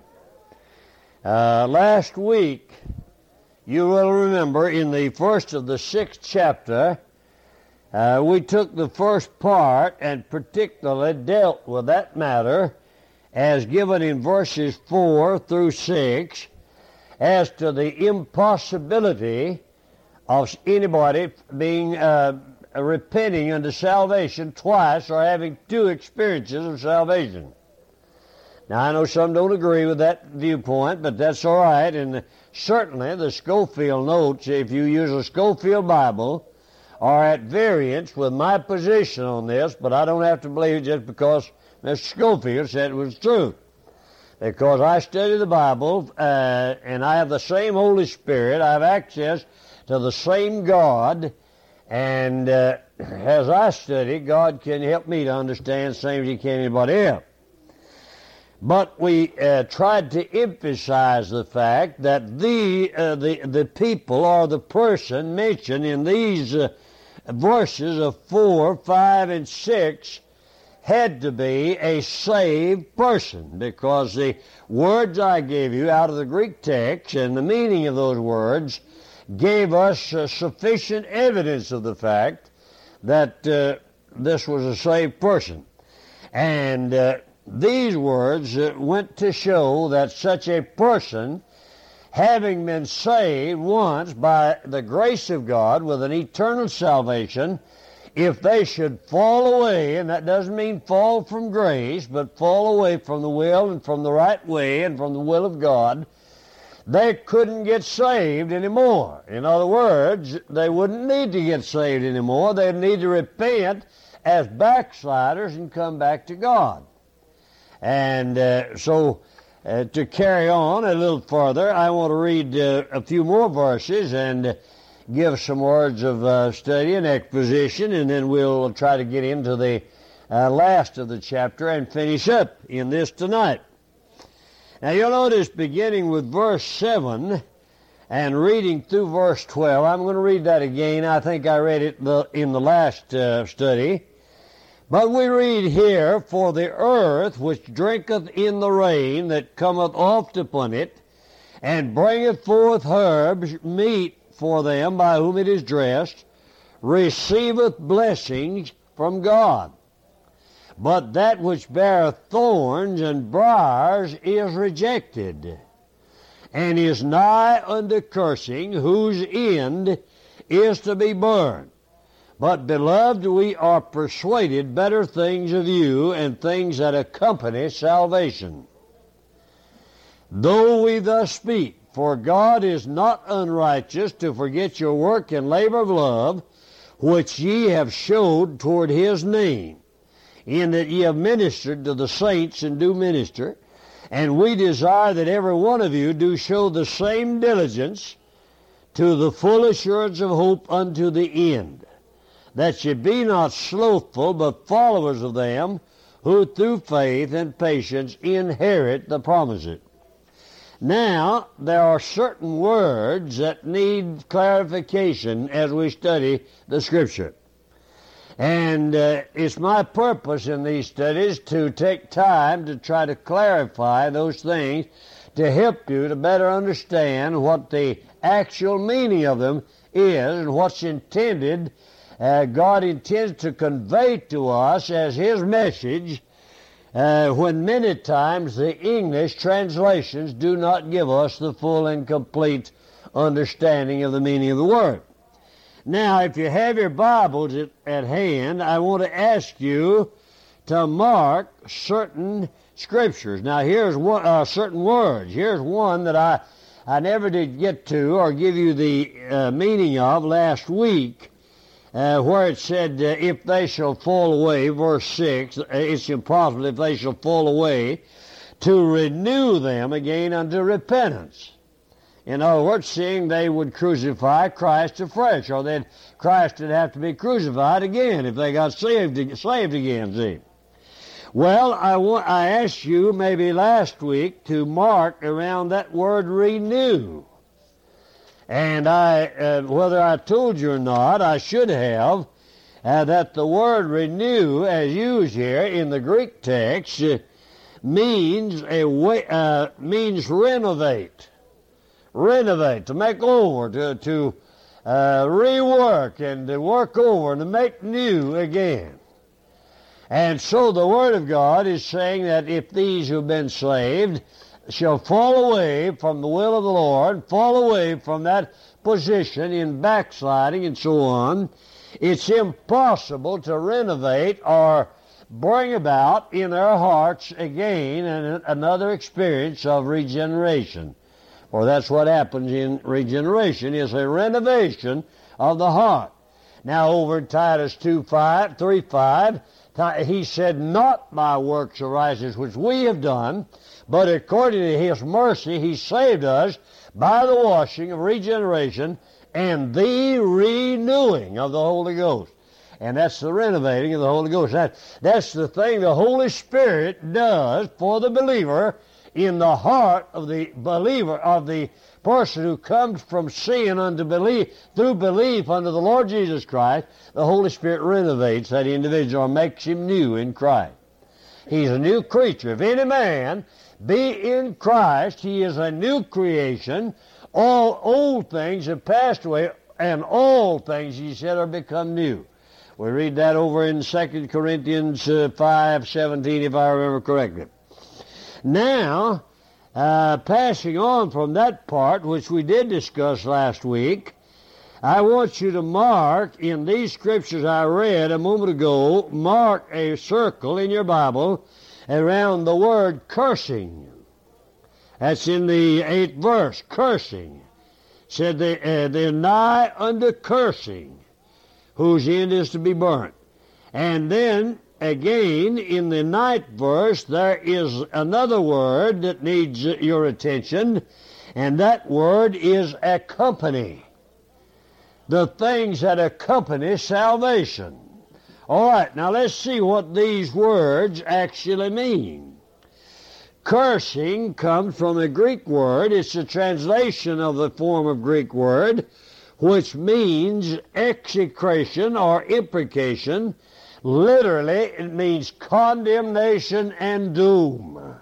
Uh, last week, you will remember, in the first of the sixth chapter, uh, we took the first part and particularly dealt with that matter as given in verses four through six as to the impossibility of anybody being uh, repenting unto salvation twice or having two experiences of salvation. Now, I know some don't agree with that viewpoint, but that's all right. And certainly the Scofield notes, if you use a Scofield Bible, are at variance with my position on this, but I don't have to believe it just because Mister Scofield said it was true. Because I study the Bible, uh, and I have the same Holy Spirit, I have access to the same God, and uh, as I study, God can help me to understand the same as He can anybody else. But we uh, tried to emphasize the fact that the, uh, the, the people or the person mentioned in these uh, verses of four, five, and six had to be a saved person, because the words I gave you out of the Greek text and the meaning of those words gave us uh, sufficient evidence of the fact that uh, this was a saved person. And uh, these words uh, went to show that such a person, having been saved once by the grace of God with an eternal salvation, if they should fall away, and that doesn't mean fall from grace, but fall away from the will and from the right way and from the will of God, they couldn't get saved anymore. In other words, they wouldn't need to get saved anymore. They'd need to repent as backsliders and come back to God. And uh, so uh, to carry on a little further, I want to read uh, a few more verses and uh, give some words of uh, study and exposition, and then we'll try to get into the uh, last of the chapter and finish up in this tonight. Now you'll notice, beginning with verse seven and reading through verse twelve, I'm going to read that again. I think I read it in the last uh, study. But we read here, "For the earth which drinketh in the rain that cometh oft upon it, and bringeth forth herbs, meat for them by whom it is dressed, receiveth blessings from God. But that which beareth thorns and briars is rejected, and is nigh unto cursing, whose end is to be burned. But, beloved, we are persuaded better things of you, and things that accompany salvation. Though we thus speak, for God is not unrighteous to forget your work and labor of love, which ye have showed toward his name, in that ye have ministered to the saints and do minister. And we desire that every one of you do show the same diligence to the full assurance of hope unto the end, that ye be not slothful, but followers of them who through faith and patience inherit the promises." Now, there are certain words that need clarification as we study the Scripture. And uh, it's my purpose in these studies to take time to try to clarify those things to help you to better understand what the actual meaning of them is and what's intended, uh, God intends to convey to us as His message, Uh, when many times the English translations do not give us the full and complete understanding of the meaning of the word. Now, if you have your Bibles at, at hand, I want to ask you to mark certain scriptures. Now, here's one, uh, certain words. Here's one that I, I never did get to or give you the uh, meaning of last week. Uh, where it said, uh, if they shall fall away, verse six, uh, it's impossible if they shall fall away, to renew them again unto repentance. In other words, seeing they would crucify Christ afresh, or that Christ would have to be crucified again if they got saved, saved again, see. Well, I, want, I asked you maybe last week to mark around that word renew. And I, uh, whether I told you or not, I should have, uh, that the word renew, as used here in the Greek text, uh, means a way, uh, means renovate, renovate, to make over, to to uh, rework and to work over and to make new again. And so the Word of God is saying that if these who've been saved shall fall away from the will of the Lord, fall away from that position in backsliding and so on, it's impossible to renovate or bring about in their hearts again an, another experience of regeneration. For that's what happens in regeneration, is a renovation of the heart. Now over in Titus two five, three five, he said, "Not by works of righteousness which we have done, but according to His mercy He saved us by the washing of regeneration and the renewing of the Holy Ghost." And that's the renovating of the Holy Ghost. That, that's the thing the Holy Spirit does for the believer in the heart of the believer, of the person who comes from sin unto belief, through belief unto the Lord Jesus Christ, the Holy Spirit renovates that individual and makes him new in Christ. He's a new creature. If any man be in Christ, he is a new creation. All old things have passed away, and all things, he said, are become new. We read that over in Second Corinthians uh, five seventeen, if I remember correctly. Now, uh, passing on from that part, which we did discuss last week, I want you to mark in these scriptures I read a moment ago, mark a circle in your Bible around the word cursing. That's in the eighth verse, cursing. It said they, uh, they're nigh unto cursing, whose end is to be burnt. And then, again, in the ninth verse, there is another word that needs your attention, and that word is accompany. The things that accompany salvation. All right, now let's see what these words actually mean. Cursing comes from a Greek word. It's a translation of the form of Greek word, which means execration or imprecation. Literally, it means condemnation and doom.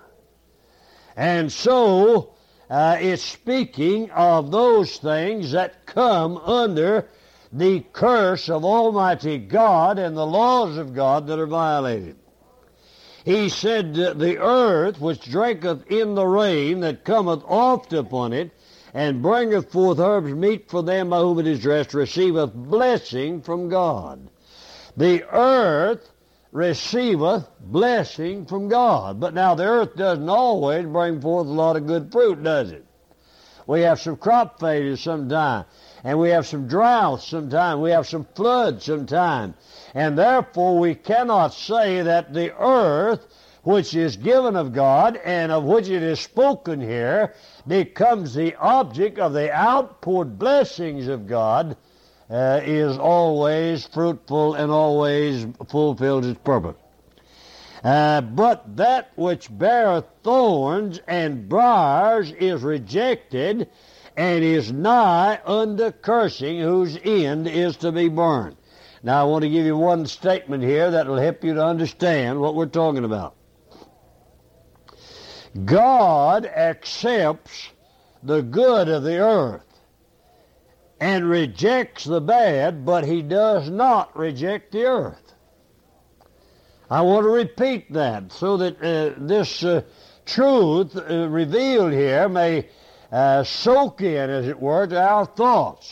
And so, uh, it's speaking of those things that come under the curse of Almighty God and the laws of God that are violated. He said, the earth which drinketh in the rain that cometh oft upon it, and bringeth forth herbs meet for them by whom it is dressed, receiveth blessing from God. The earth receiveth blessing from God. But now the earth doesn't always bring forth a lot of good fruit, does it? We have some crop failures sometime, and we have some droughts sometime, we have some floods sometime. And therefore we cannot say that the earth, which is given of God and of which it is spoken here, becomes the object of the outpoured blessings of God, uh, is always fruitful and always fulfills its purpose. Uh, but that which beareth thorns and briars is rejected, and is nigh unto cursing, whose end is to be burned. Now I want to give you one statement here that will help you to understand what we're talking about. God accepts the good of the earth and rejects the bad, but he does not reject the earth. I want to repeat that so that uh, this uh, truth uh, revealed here may uh, soak in, as it were, to our thoughts.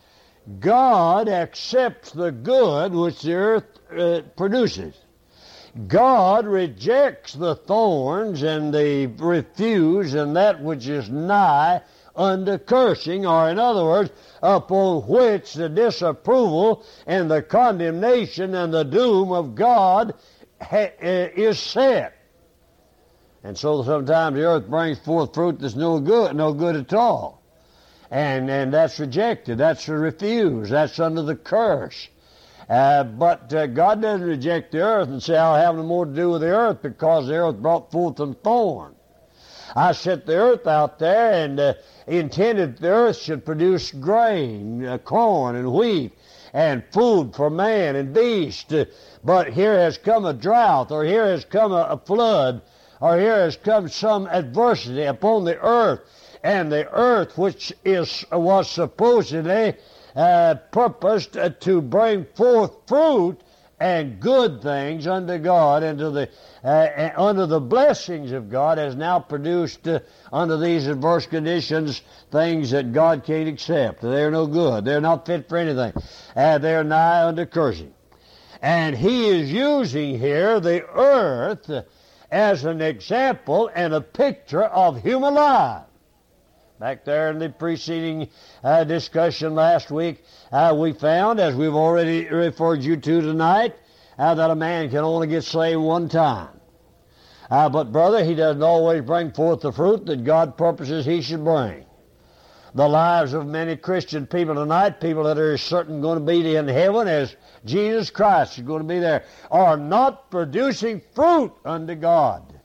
God accepts the good which the earth uh, produces. God rejects the thorns and the refuse and that which is nigh unto cursing, or in other words, upon which the disapproval and the condemnation and the doom of God ha- is set. And so sometimes the earth brings forth fruit that's no good, no good at all. And, and that's rejected, that's refused, that's under the curse. Uh, but uh, God doesn't reject the earth and say, I'll have no more to do with the earth because the earth brought forth some thorn. I set the earth out there and uh, intended the earth should produce grain, uh, corn and wheat, and food for man and beast. Uh, but here has come a drought, or here has come a, a flood, or here has come some adversity upon the earth. And the earth, which is was supposedly uh, purposed uh, to bring forth fruit and good things unto God, and to the uh, under the blessings of God, has now produced uh, under these adverse conditions things that God can't accept. They're no good. They're not fit for anything. Uh, they're nigh unto cursing. And he is using here the earth as an example and a picture of human life. Back there in the preceding uh, discussion last week, uh, we found, as we've already referred you to tonight, uh, that a man can only get saved one time. Uh, but, brother, he doesn't always bring forth the fruit that God purposes he should bring. The lives of many Christian people tonight, people that are certain going to be in heaven as Jesus Christ is going to be there, are not producing fruit unto God.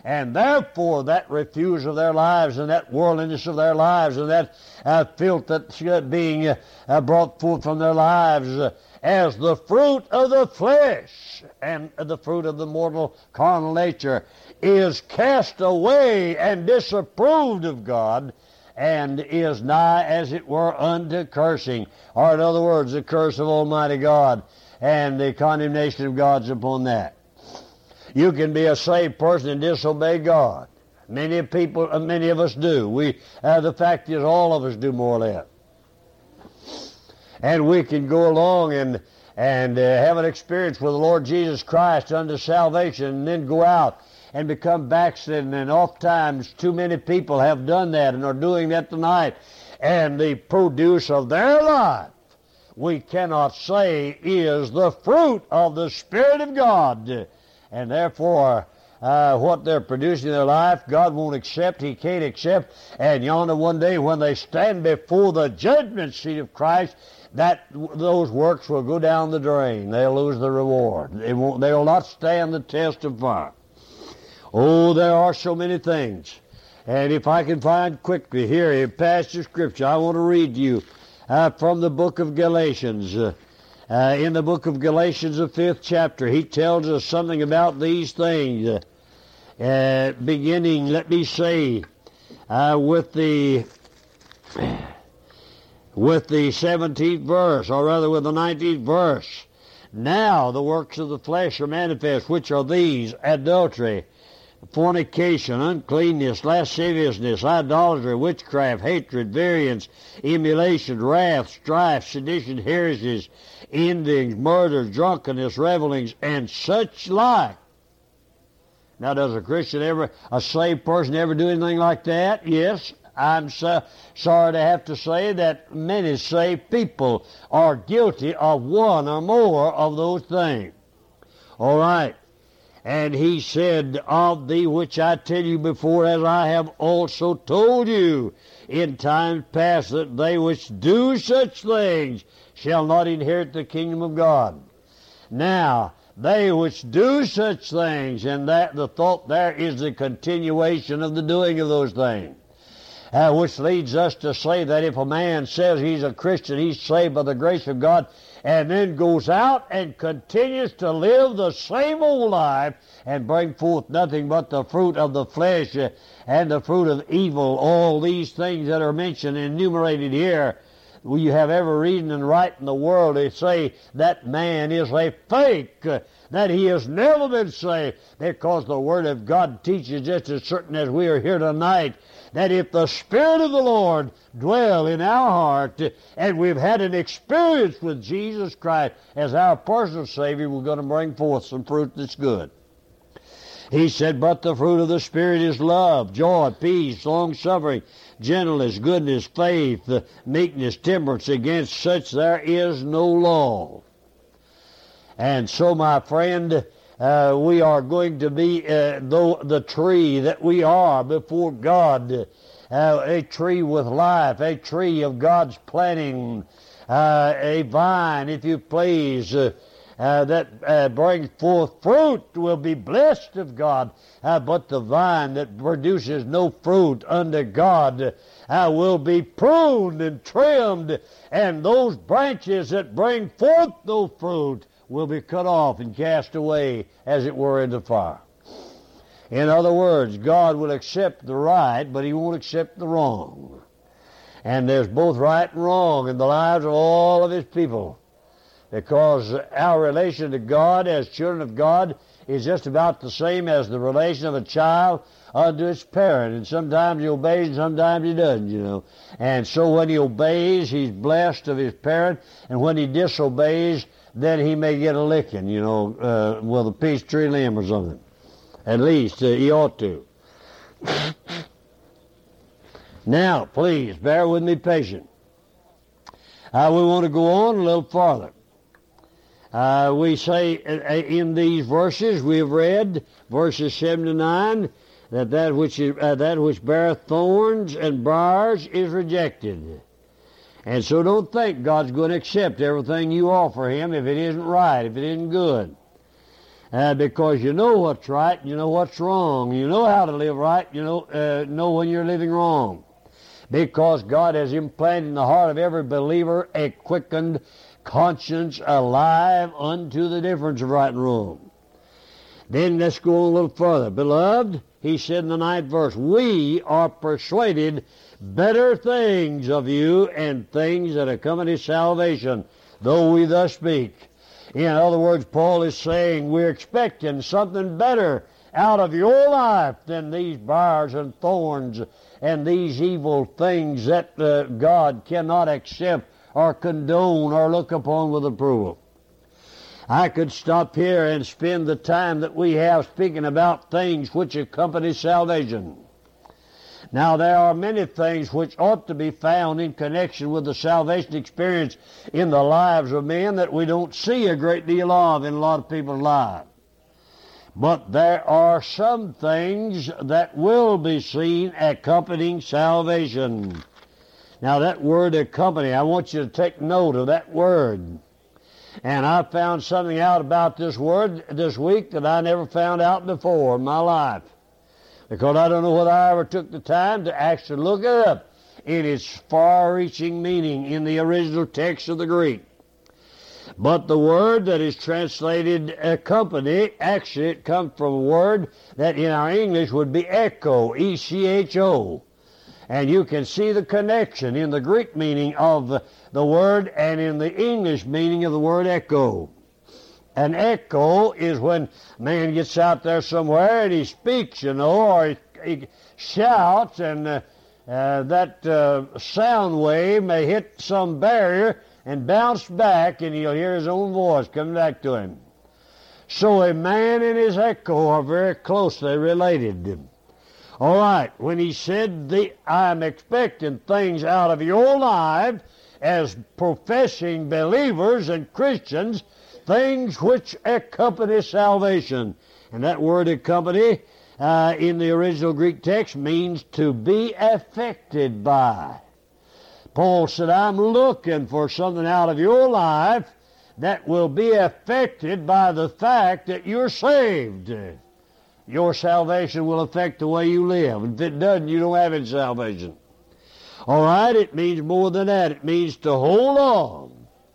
And therefore that refuse of their lives and that worldliness of their lives and that uh, filth that's uh, being uh, brought forth from their lives uh, as the fruit of the flesh and the fruit of the mortal carnal nature is cast away and disapproved of God, and is nigh, as it were, unto cursing. Or in other words, the curse of Almighty God and the condemnation of God's upon that. You can be a saved person and disobey God. Many people, uh, many of us do. We, uh, the fact is, all of us do more or less. And we can go along and and uh, have an experience with the Lord Jesus Christ unto salvation, and then go out and become backslidden. And oftentimes too many people have done that and are doing that tonight. And the produce of their life, we cannot say, is the fruit of the Spirit of God. And therefore, uh, what they're producing in their life, God won't accept. He can't accept. And yonder one day when they stand before the judgment seat of Christ, that those works will go down the drain. They'll lose the reward. They won't, they'll not stand the test of fire. Oh, there are so many things. And if I can find quickly here a passage of Scripture, I want to read to you uh, from the book of Galatians. Uh, uh, in the book of Galatians, the fifth chapter, he tells us something about these things. Uh, uh, beginning, let me say, uh, with the with the seventeenth verse, or rather with the nineteenth verse. Now the works of the flesh are manifest, which are these: adultery, fornication, uncleanness, lasciviousness, idolatry, witchcraft, hatred, variance, emulation, wrath, strife, sedition, heresies, envyings, murders, drunkenness, revelings, and such like. Now, does a Christian ever, a saved person ever do anything like that? Yes. I'm so, sorry to have to say that many saved people are guilty of one or more of those things. All right. And he said, of thee which I tell you before, as I have also told you in times past, that they which do such things shall not inherit the kingdom of God. Now, they which do such things, and that the thought there is the continuation of the doing of those things. Uh, which leads us to say that if a man says he's a Christian, he's saved by the grace of God, and then goes out and continues to live the same old life and bring forth nothing but the fruit of the flesh uh, and the fruit of evil, all these things that are mentioned and enumerated here, will you have every reason and right in the world to say that man is a fake, uh, that he has never been saved, because the Word of God teaches just as certain as we are here tonight, that if the Spirit of the Lord dwell in our heart, and we've had an experience with Jesus Christ as our personal Savior, we're going to bring forth some fruit that's good. He said, but the fruit of the Spirit is love, joy, peace, long-suffering, gentleness, goodness, faith, meekness, temperance. Against such there is no law. And so, my friend, Uh, we are going to be uh, though the tree that we are before God, uh, a tree with life, a tree of God's planting, uh, a vine, if you please, uh, uh, that uh, brings forth fruit will be blessed of God, uh, but the vine that produces no fruit unto God uh, will be pruned and trimmed, and those branches that bring forth no fruit will be cut off and cast away, as it were, into fire. In other words, God will accept the right, but He won't accept the wrong. And there's both right and wrong in the lives of all of His people, because our relation to God as children of God is just about the same as the relation of a child unto its parent. And sometimes he obeys and sometimes he doesn't, you know. And so when he obeys, he's blessed of his parent, and when he disobeys, then he may get a licking, you know, uh, with a peach tree limb or something. At least uh, he ought to. Now, please, bear with me patient. Uh, we want to go on a little farther. Uh, we say uh, in these verses we have read, verses seven to nine, that that which, is, uh, that which beareth thorns and briars is rejected. And so don't think God's going to accept everything you offer Him if it isn't right, if it isn't good. Uh, because you know what's right, you know what's wrong. You know how to live right, you know, uh, know when you're living wrong. Because God has implanted in the heart of every believer a quickened conscience alive unto the difference of right and wrong. Then let's go on a little further. Beloved, he said in the ninth verse, we are persuaded better things of you and things that accompany salvation, though we thus speak. In other words, Paul is saying we're expecting something better out of your life than these briars and thorns and these evil things that uh, God cannot accept or condone or look upon with approval. I could stop here and spend the time that we have speaking about things which accompany salvation. Now, there are many things which ought to be found in connection with the salvation experience in the lives of men that we don't see a great deal of in a lot of people's lives. But there are some things that will be seen accompanying salvation. Now, that word accompany, I want you to take note of that word. And I found something out about this word this week that I never found out before in my life. Because I don't know whether I ever took the time to actually look it up in its far-reaching meaning in the original text of the Greek. But the word that is translated accompany, actually it comes from a word that in our English would be echo, E C H O. And you can see the connection in the Greek meaning of the, the word and in the English meaning of the word echo. An echo is when a man gets out there somewhere and he speaks, you know, or he, he shouts, and uh, uh, that uh, sound wave may hit some barrier and bounce back, and he'll hear his own voice coming back to him. So a man and his echo are very closely related. All right, when he said, the, I'm expecting things out of your life as professing believers and Christians, things which accompany salvation. And that word accompany uh, in the original Greek text means to be affected by. Paul said, I'm looking for something out of your life that will be affected by the fact that you're saved. Your salvation will affect the way you live. If it doesn't, you don't have any salvation. All right, it means more than that. It means to hold on.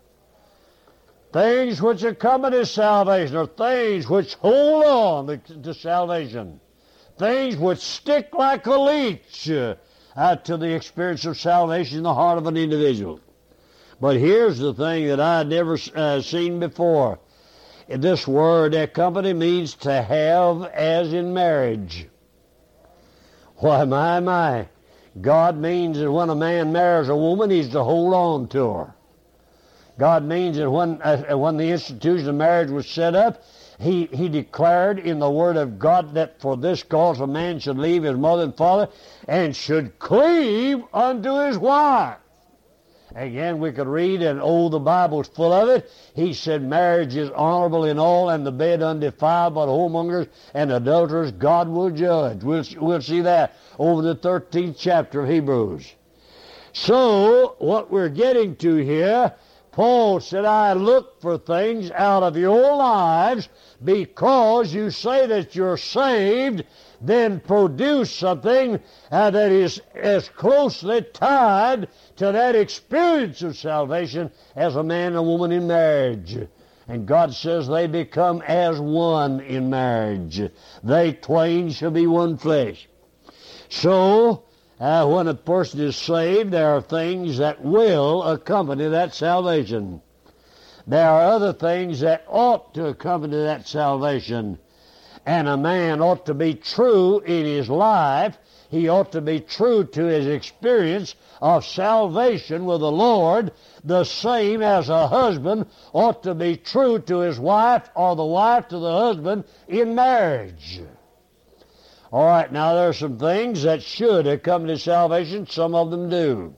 Things which accompany salvation are things which hold on to, to salvation. Things which stick like a leech uh, uh, to the experience of salvation in the heart of an individual. But here's the thing that I had never uh, seen before. This word accompany means to have as in marriage. Why, my, my. God means that when a man marries a woman, he's to hold on to her. God means that when, uh, when the institution of marriage was set up, he, he declared in the Word of God that for this cause a man should leave his mother and father and should cleave unto his wife. Again, we could read, and oh, the Bible's full of it. He said marriage is honorable in all, and the bed undefiled, but whoremongers and adulterers God will judge. We'll, we'll see that over the thirteenth chapter of Hebrews. So, what we're getting to here, Paul said, I look for things out of your lives because you say that you're saved, then produce something uh, that is as closely tied to that experience of salvation as a man and a woman in marriage. And God says they become as one in marriage. They twain shall be one flesh. So, Uh, when a person is saved, there are things that will accompany that salvation. There are other things that ought to accompany that salvation. And a man ought to be true in his life. He ought to be true to his experience of salvation with the Lord, the same as a husband ought to be true to his wife or the wife to the husband in marriage. All right, now there are some things that should accompany salvation. Some of them do.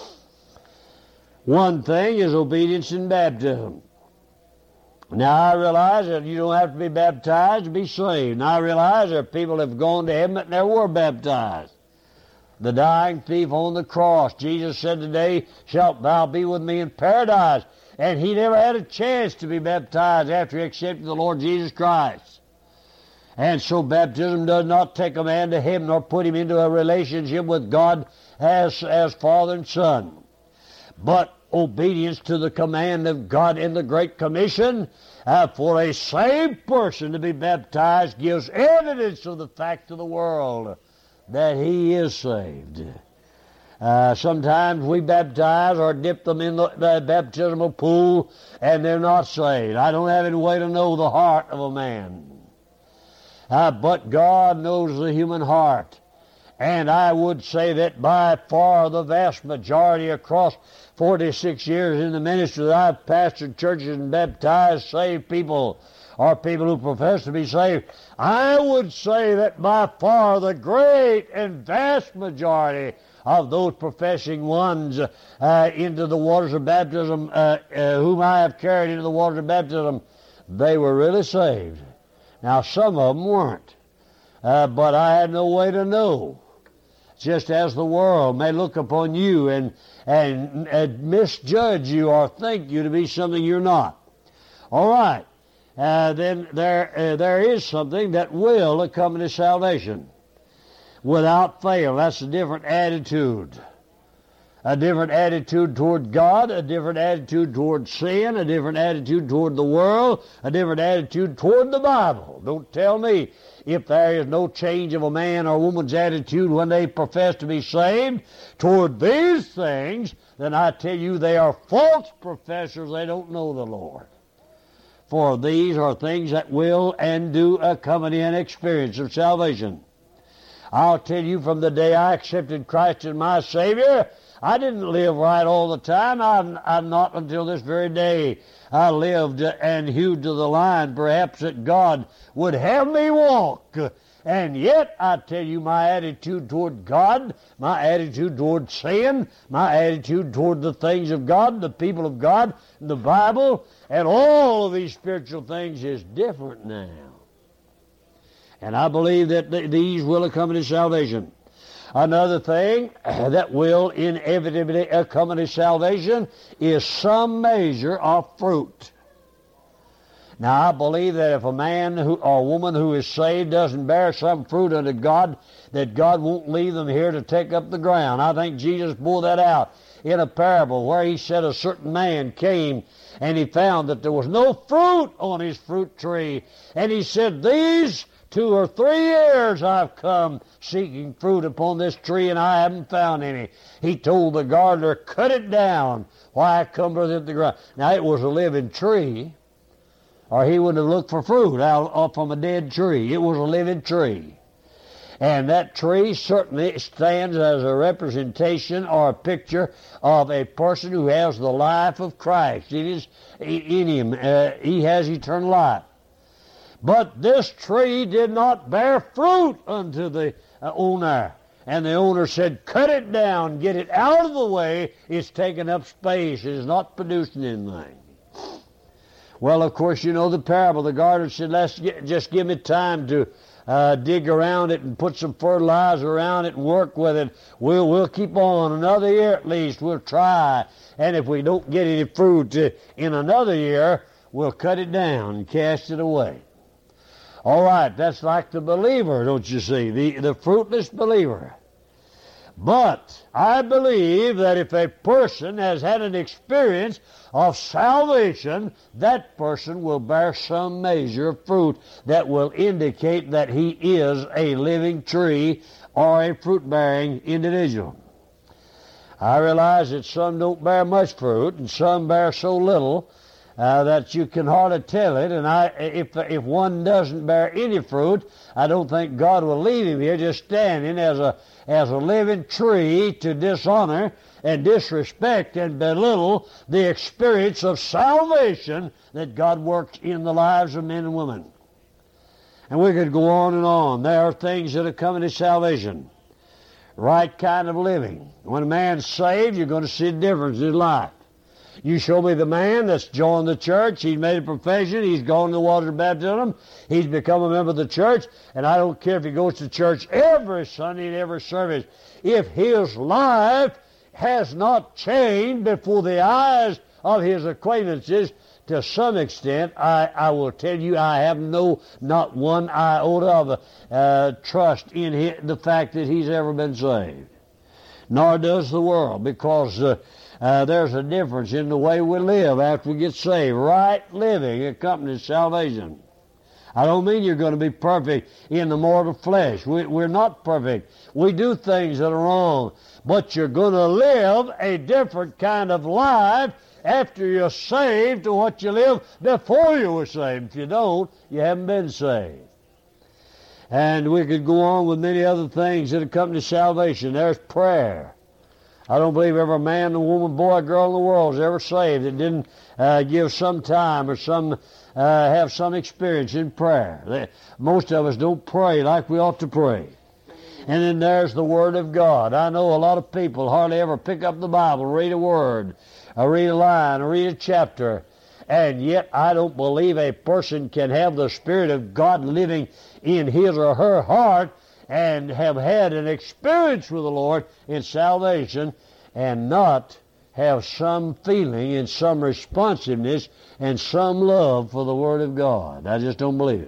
One thing is obedience in baptism. Now, I realize that you don't have to be baptized to be saved. And I realize there are people that have gone to heaven that never were baptized. The dying thief on the cross, Jesus said, today shalt thou be with me in paradise. and he never had a chance to be baptized after he accepted the Lord Jesus Christ. And so baptism does not take a man to heaven or put him into a relationship with God as, as father and son. But obedience to the command of God in the Great Commission uh, for a saved person to be baptized gives evidence of the fact to the world that he is saved. Uh, sometimes we baptize or dip them in the, the baptismal pool and they're not saved. I don't have any way to know the heart of a man. Uh, but God knows the human heart. And I would say that by far the vast majority across forty-six years in the ministry that I've pastored churches and baptized saved people, or people who profess to be saved, I would say that by far the great and vast majority of those professing ones uh, into the waters of baptism, uh, uh, whom I have carried into the waters of baptism, they were really saved. Now, some of them weren't, uh, but I had no way to know. Just as the world may look upon you and, and, and misjudge you or think you to be something you're not. All right, uh, then there, uh, there is something that will accompany salvation without fail. That's a different attitude. A different attitude toward God, a different attitude toward sin, a different attitude toward the world, a different attitude toward the Bible. Don't tell me if there is no change of a man or woman's attitude when they profess to be saved toward these things, then I tell you they are false professors. They don't know the Lord. For these are things that will and do accompany an experience of salvation. I'll tell you, from the day I accepted Christ as my Savior, I didn't live right all the time. I'm, I'm not until this very day. I lived and hewed to the line, perhaps, that God would have me walk. And yet, I tell you, my attitude toward God, my attitude toward sin, my attitude toward the things of God, the people of God, the Bible, and all of these spiritual things is different now. And I believe that th- these will accompany salvation. Another thing that will inevitably accompany salvation is some measure of fruit. Now, I believe that if a man who, or woman who is saved doesn't bear some fruit unto God, that God won't leave them here to take up the ground. I think Jesus bore that out in a parable where he said a certain man came and he found that there was no fruit on his fruit tree. And he said, these two or three years I've come seeking fruit upon this tree, and I haven't found any. He told the gardener, cut it down, why I cumbereth it the ground. Now, it was a living tree, or he wouldn't have looked for fruit out, out from a dead tree. It was a living tree. And that tree certainly stands as a representation or a picture of a person who has the life of Christ in, his, in him. Uh, he has eternal life. But this tree did not bear fruit unto the uh, owner. And the owner said, cut it down, get it out of the way. It's taking up space. It is not producing anything. Well, of course, you know the parable. The gardener said, Let's get, just give me time to uh, dig around it and put some fertilizer around it and work with it. We'll, we'll keep on another year at least. We'll try. And if we don't get any fruit uh, in another year, we'll cut it down and cast it away. All right, that's like the believer, don't you see, the, the fruitless believer. But I believe that if a person has had an experience of salvation, that person will bear some measure of fruit that will indicate that he is a living tree or a fruit-bearing individual. I realize that some don't bear much fruit and some bear so little Uh, that you can hardly tell it, and I, if if one doesn't bear any fruit, I don't think God will leave him here just standing as a as a living tree to dishonor and disrespect and belittle the experience of salvation that God works in the lives of men and women. And we could go on and on. There are things that are coming to salvation. Right kind of living. When a man's saved, you're going to see a difference in his life. You show me the man that's joined the church, he's made a profession, he's gone to the water of baptism, he's become a member of the church, and I don't care if he goes to church every Sunday and every service. If his life has not changed before the eyes of his acquaintances, to some extent, I, I will tell you, I have no, not one iota of uh, trust in his, the fact that he's ever been saved. Nor does the world, because uh, uh, there's a difference in the way we live after we get saved. Right living accompanies salvation. I don't mean you're going to be perfect in the mortal flesh. We, we're not perfect. We do things that are wrong. But you're going to live a different kind of life after you're saved to what you lived before you were saved. If you don't, you haven't been saved. And we could go on with many other things that accompany salvation. There's prayer. I don't believe every man, woman, boy, girl in the world is ever saved that didn't uh, give some time or some uh, have some experience in prayer. They, most of us don't pray like we ought to pray. And then there's the Word of God. I know a lot of people hardly ever pick up the Bible, read a word, or read a line, or read a chapter. And yet I don't believe a person can have the Spirit of God living in his or her heart and have had an experience with the Lord in salvation and not have some feeling and some responsiveness and some love for the Word of God. I just don't believe it.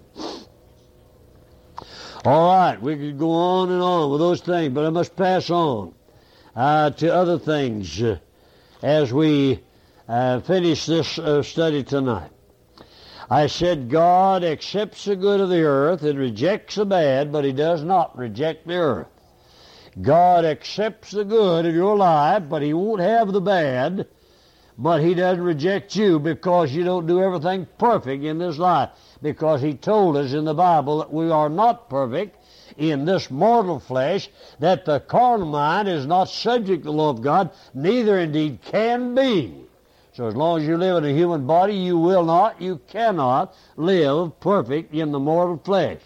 All right, we could go on and on with those things, but I must pass on uh, to other things uh, as we uh, finish this uh, study tonight. I said God accepts the good of the earth and rejects the bad, but he does not reject the earth. God accepts the good of your life, but he won't have the bad, but he doesn't reject you because you don't do everything perfect in this life, because he told us in the Bible that we are not perfect in this mortal flesh, that the carnal mind is not subject to the law of God, neither indeed can be. So as long as you live in a human body, you will not, you cannot live perfect in the mortal flesh.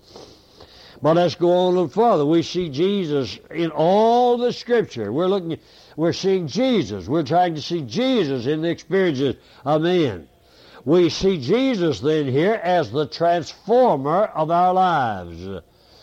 But let's go on a little further. We see Jesus in all the Scripture. We're looking, we're seeing Jesus. We're trying to see Jesus in the experiences of men. We see Jesus then here as the transformer of our lives.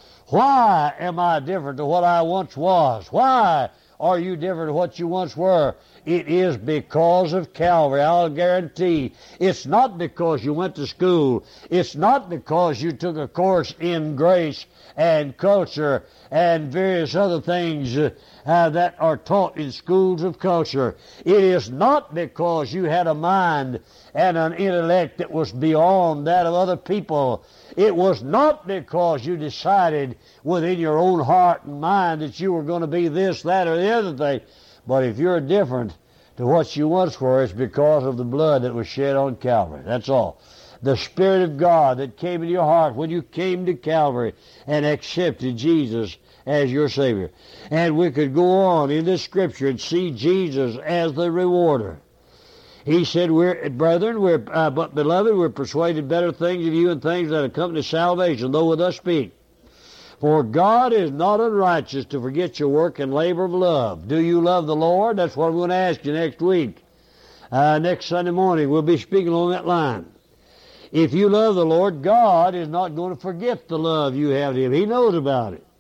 Why am I different to what I once was? Why are you different to what you once were? It is because of Calvary, I'll guarantee. It's not because you went to school. It's not because you took a course in grace and culture and various other things uh, uh, that are taught in schools of culture. It is not because you had a mind and an intellect that was beyond that of other people. It was not because you decided within your own heart and mind that you were going to be this, that, or the other thing. But if you're different to what you once were, it's because of the blood that was shed on Calvary. That's all. The Spirit of God that came into your heart when you came to Calvary and accepted Jesus as your Savior. And we could go on in this Scripture and see Jesus as the rewarder. He said, "We're brethren, we're uh, but beloved, we're persuaded better things of you and things that accompany salvation, though with us speak. For God is not unrighteous to forget your work and labor of love." Do you love the Lord? That's what I'm going to ask you next week. Uh, next Sunday morning, we'll be speaking along that line. If you love the Lord, God is not going to forget the love you have to Him. He knows about it.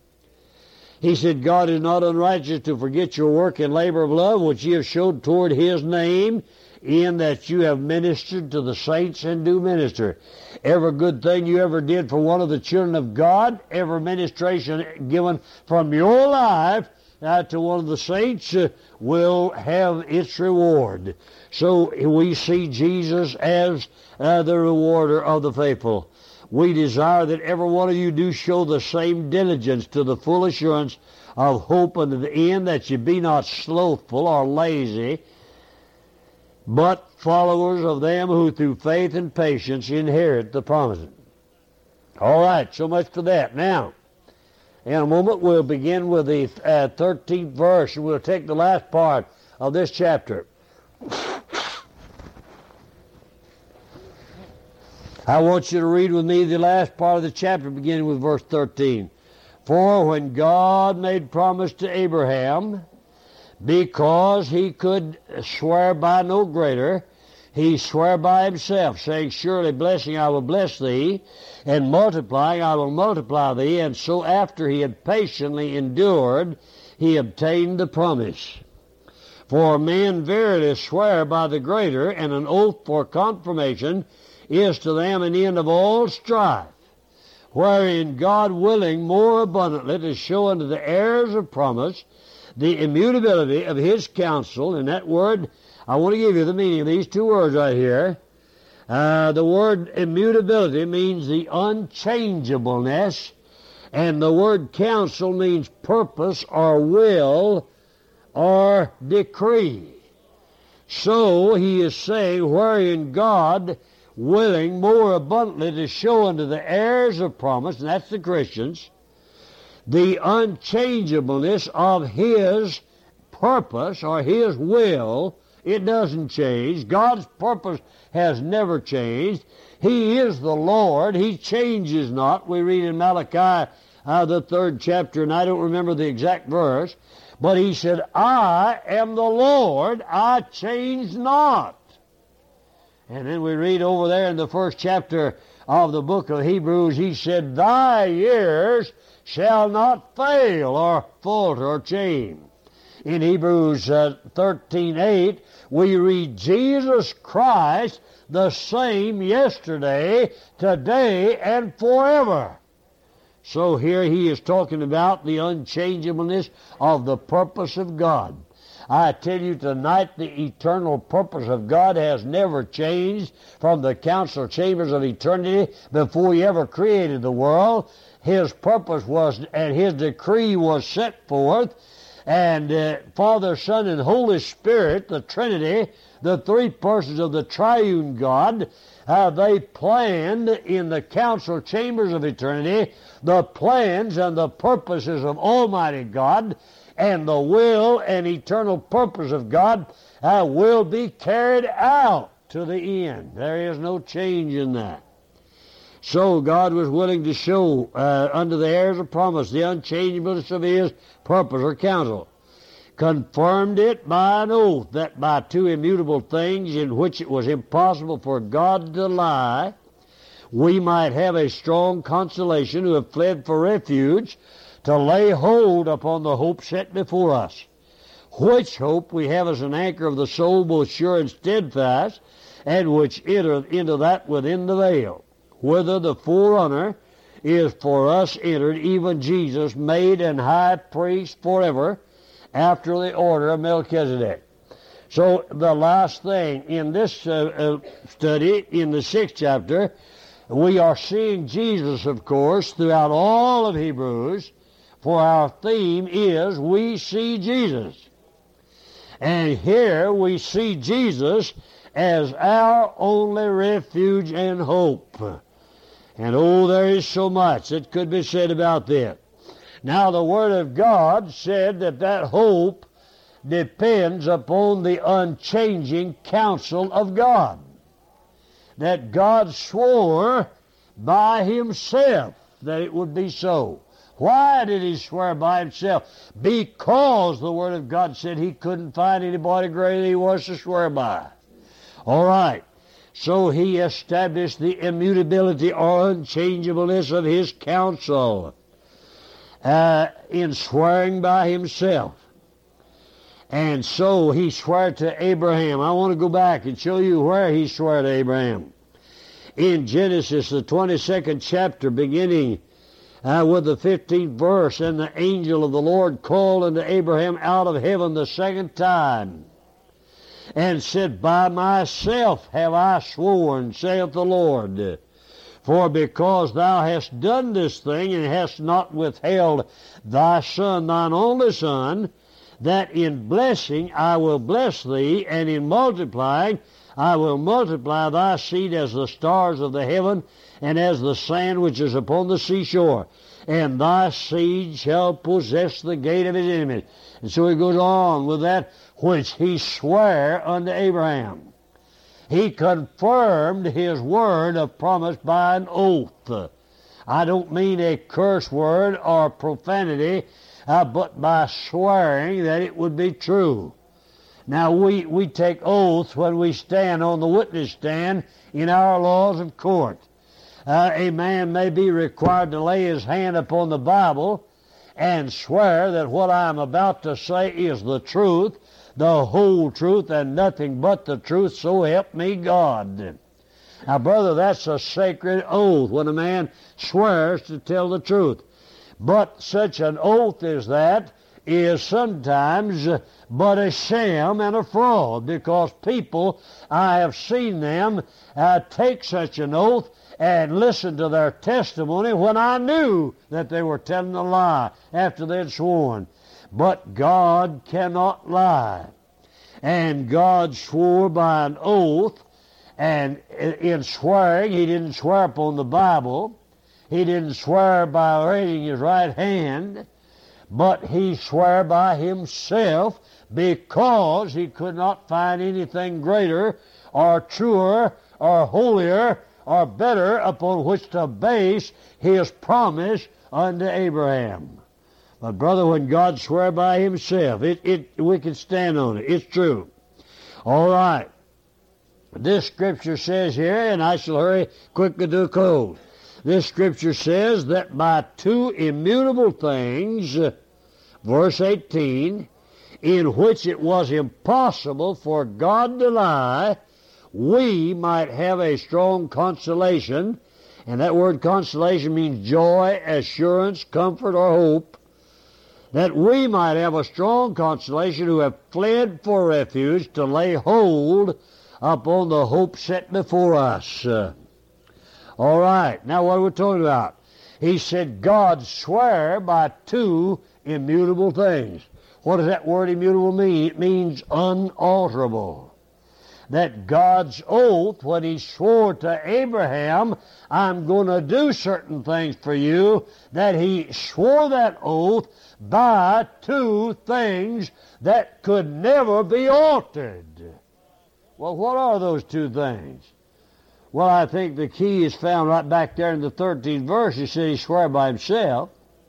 He said, God is not unrighteous to forget your work and labor of love, which ye have showed toward His name, in that you have ministered to the saints and do minister. Every good thing you ever did for one of the children of God, every ministration given from your life uh, to one of the saints uh, will have its reward. So we see Jesus as uh, the rewarder of the faithful. We desire that every one of you do show the same diligence to the full assurance of hope unto the end, that you be not slothful or lazy, but followers of them who through faith and patience inherit the promises. All right, so much for that. Now, in a moment we'll begin with the uh, thirteenth verse, and we'll take the last part of this chapter. I want you to read with me the last part of the chapter, beginning with verse thirteen. For when God made promise to Abraham, because he could swear by no greater, he sware by himself, saying, Surely blessing I will bless thee, and multiplying I will multiply thee. And so after he had patiently endured, he obtained the promise. For men verily swear by the greater, and an oath for confirmation is to them an end of all strife, wherein God willing more abundantly to show unto the heirs of promise the immutability of his counsel. And that word, I want to give you the meaning of these two words right here. Uh, the word immutability means the unchangeableness, and the word counsel means purpose or will or decree. So he is saying, wherein God willing more abundantly to show unto the heirs of promise, and that's the Christians, the unchangeableness of his purpose or his will. It doesn't change. God's purpose has never changed. He is the Lord. He changes not. We read in Malachi, uh, the third chapter, and I don't remember the exact verse, but he said, I am the Lord, I change not. And then we read over there in the first chapter of the book of Hebrews, he said, thy years shall not fail or falter or change. In Hebrews uh, thirteen eight, we read, Jesus Christ the same yesterday, today, and forever. So here he is talking about the unchangeableness of the purpose of God. I tell you tonight, the eternal purpose of God has never changed from the council chambers of eternity before he ever created the world. His purpose was, and his decree was set forth, and uh, Father, Son, and Holy Spirit, the Trinity, the three persons of the triune God, uh, they planned in the council chambers of eternity the plans and the purposes of Almighty God, and the will and eternal purpose of God uh, will be carried out to the end. There is no change in that. So God was willing to show uh, unto the heirs of promise the unchangeableness of his purpose or counsel, confirmed it by an oath, that by two immutable things in which it was impossible for God to lie, we might have a strong consolation who have fled for refuge, to lay hold upon the hope set before us, which hope we have as an anchor of the soul, both sure and steadfast, and which entereth into that within the veil, whither the forerunner is for us entered, even Jesus, made an high priest forever, after the order of Melchizedek. So the last thing in this uh, uh, study, in the sixth chapter, we are seeing Jesus, of course, throughout all of Hebrews, for our theme is we see Jesus. And here we see Jesus as our only refuge and hope. And oh, there is so much that could be said about this. Now, the Word of God said that that hope depends upon the unchanging counsel of God. That God swore by himself that it would be so. Why did he swear by himself? Because the Word of God said he couldn't find anybody greater than he was to swear by. All right. So he established the immutability or unchangeableness of his counsel uh, in swearing by himself. And so he swore to Abraham. I want to go back and show you where he swore to Abraham. In Genesis, the twenty-second chapter, beginning Uh, with the fifteenth verse, and the angel of the Lord called unto Abraham out of heaven the second time, and said, by myself have I sworn, saith the Lord, for because thou hast done this thing, and hast not withheld thy son, thine only son, that in blessing I will bless thee, and in multiplying I will multiply thy seed as the stars of the heaven, and as the sand which is upon the seashore. And thy seed shall possess the gate of his enemies. And so he goes on with that which he sware unto Abraham. He confirmed his word of promise by an oath. I don't mean a curse word or profanity, uh, but by swearing that it would be true. Now, we, we take oaths when we stand on the witness stand in our laws of court. Uh, a man may be required to lay his hand upon the Bible and swear that what I am about to say is the truth, the whole truth, and nothing but the truth, so help me God. Now, brother, that's a sacred oath when a man swears to tell the truth. But such an oath as that is sometimes but a sham and a fraud, because people, I have seen them uh, take such an oath and listen to their testimony when I knew that they were telling a lie after they'd sworn. But God cannot lie. And God swore by an oath, and in swearing, he didn't swear upon the Bible. He didn't swear by raising his right hand, but he swore by himself, because he could not find anything greater or truer or holier or better upon which to base his promise unto Abraham. But brother, when God swore by himself, it, it, we can stand on it. It's true. All right. This scripture says here, and I shall hurry quickly to a close. This scripture says that by two immutable things, verse eighteen, in which it was impossible for God to lie, we might have a strong consolation. And that word consolation means joy, assurance, comfort, or hope. That we might have a strong consolation who have fled for refuge to lay hold upon the hope set before us. Uh, all right, now what are we talking about? He said God swore by two immutable things. What does that word immutable mean? It means unalterable. That God's oath, when he swore to Abraham, I'm going to do certain things for you, that he swore that oath by two things that could never be altered. Well, what are those two things? Well, I think the key is found right back there in the thirteenth verse. He said he swore by himself.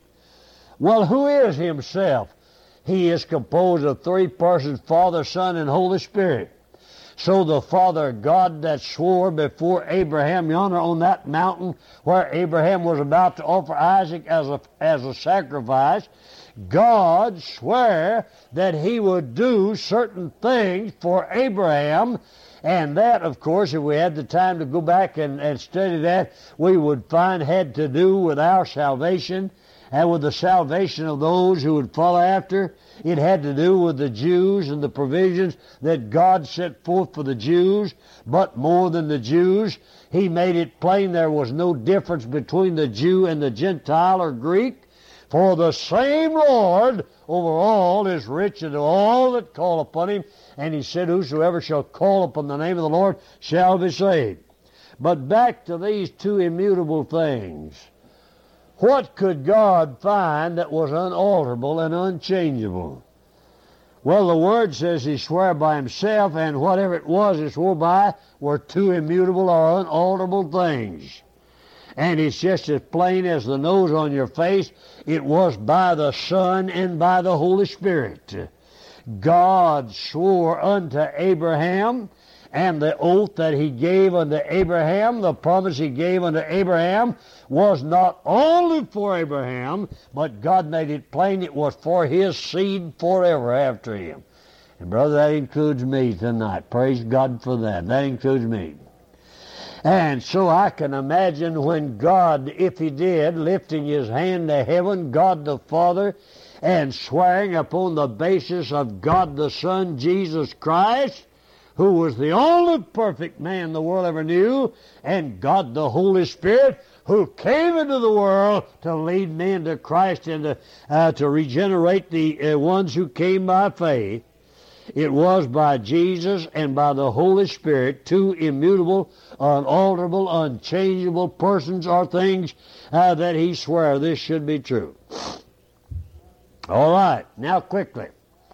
Well, who is himself? He is composed of three persons, Father, Son, and Holy Spirit. So the Father God that swore before Abraham yonder on that mountain where Abraham was about to offer Isaac as a, as a sacrifice, God swore that he would do certain things for Abraham, and that, of course, if we had the time to go back and, and study that, we would find had to do with our salvation and with the salvation of those who would follow after. It had to do with the Jews and the provisions that God set forth for the Jews, but more than the Jews, he made it plain there was no difference between the Jew and the Gentile or Greek. For the same Lord over all is rich unto all that call upon him. And he said, whosoever shall call upon the name of the Lord shall be saved. But back to these two immutable things. What could God find that was unalterable and unchangeable? Well, the Word says he swore by himself, and whatever it was he swore by were two immutable or unalterable things. And it's just as plain as the nose on your face. It was by the Son and by the Holy Spirit. God swore unto Abraham, and the oath that he gave unto Abraham, the promise he gave unto Abraham, was not only for Abraham, but God made it plain it was for his seed forever after him. And brother, that includes me tonight. Praise God for that. That includes me. And so I can imagine when God, if he did, lifting his hand to heaven, God the Father, and swearing upon the basis of God the Son, Jesus Christ, who was the only perfect man the world ever knew, and God the Holy Spirit, who came into the world to lead men to Christ and to, uh, to regenerate the uh, ones who came by faith. It was by Jesus and by the Holy Spirit, two immutable, unalterable, unchangeable persons or things uh, that he swore this should be true. All right, now quickly.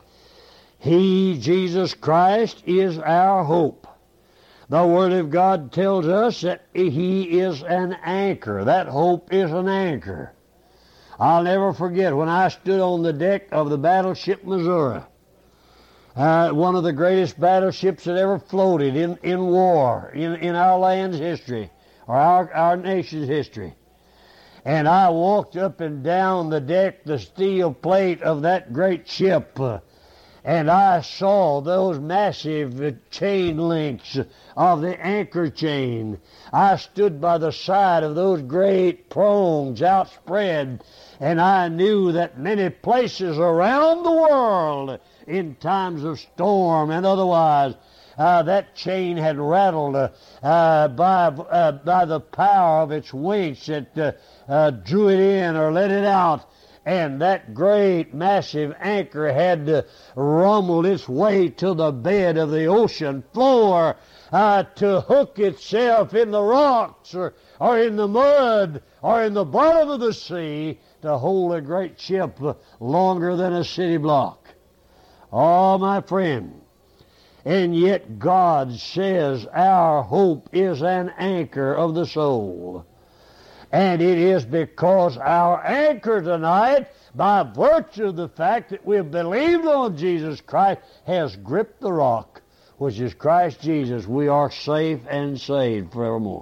He, Jesus Christ, is our hope. The Word of God tells us that he is an anchor. That hope is an anchor. I'll never forget when I stood on the deck of the battleship Missouri. Uh, one of the greatest battleships that ever floated in, in war, in, in our land's history, or our, our nation's history. And I walked up and down the deck, the steel plate of that great ship, uh, and I saw those massive chain links of the anchor chain. I stood by the side of those great prongs outspread, and I knew that many places around the world, in times of storm and otherwise, uh, that chain had rattled uh, uh, by, uh, by the power of its winch that uh, uh, drew it in or let it out. And that great, massive anchor had to rumble its way to the bed of the ocean floor uh, to hook itself in the rocks or, or in the mud or in the bottom of the sea to hold a great ship longer than a city block. Oh, my friend, and yet God says our hope is an anchor of the soul. And it is because our anchor tonight, by virtue of the fact that we have believed on Jesus Christ, has gripped the rock, which is Christ Jesus. We are safe and saved forevermore.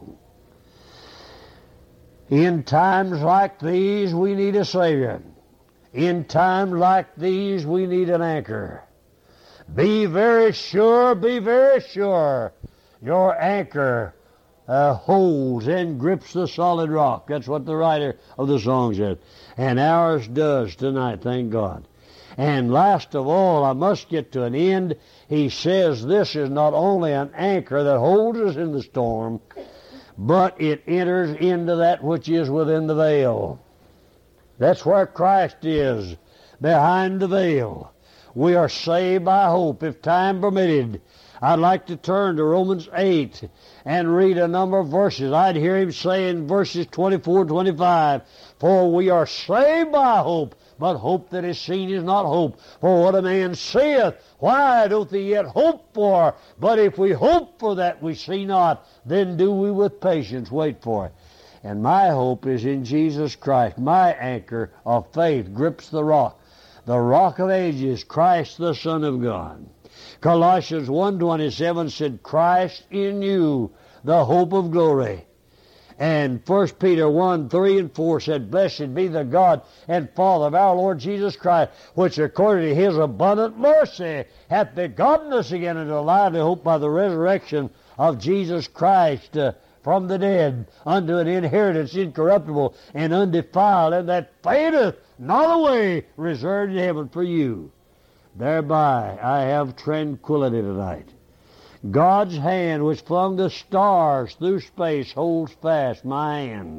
In times like these, we need a Savior. In times like these, we need an anchor. Be very sure, be very sure, your anchor Uh, holds and grips the solid rock. That's what the writer of the song said. And ours does tonight, thank God. And last of all, I must get to an end. He says this is not only an anchor that holds us in the storm, but it enters into that which is within the veil. That's where Christ is, behind the veil. We are saved by hope, if time permitted. I'd like to turn to Romans eight and read a number of verses. I'd hear him say in verses twenty-four and twenty-five, for we are saved by hope, but hope that is seen is not hope. For what a man saith, why doth he yet hope for? But if we hope for that we see not, then do we with patience wait for it. And my hope is in Jesus Christ. My anchor of faith grips the rock, the rock of ages, Christ the Son of God. Colossians one twenty-seven said, Christ in you, the hope of glory. And First Peter one three and four said, blessed be the God and Father of our Lord Jesus Christ, which according to his abundant mercy hath begotten us again into lively hope by the resurrection of Jesus Christ uh, from the dead, unto an inheritance incorruptible and undefiled, and that fadeth not away, reserved in heaven for you. Thereby I have tranquility tonight. God's hand which flung the stars through space holds fast my hand.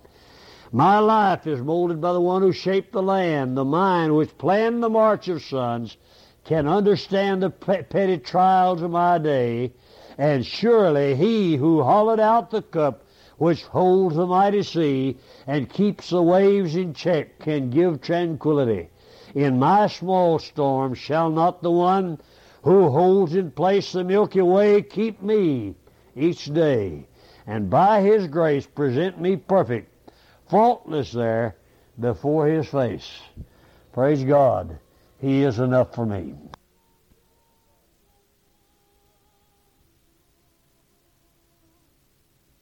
My life is molded by the one who shaped the land. The mind which planned the march of suns can understand the petty trials of my day, and surely he who hollowed out the cup which holds the mighty sea and keeps the waves in check can give tranquility. In my small storm shall not the one who holds in place the Milky Way keep me each day, and by his grace present me perfect, faultless there before his face. Praise God, he is enough for me.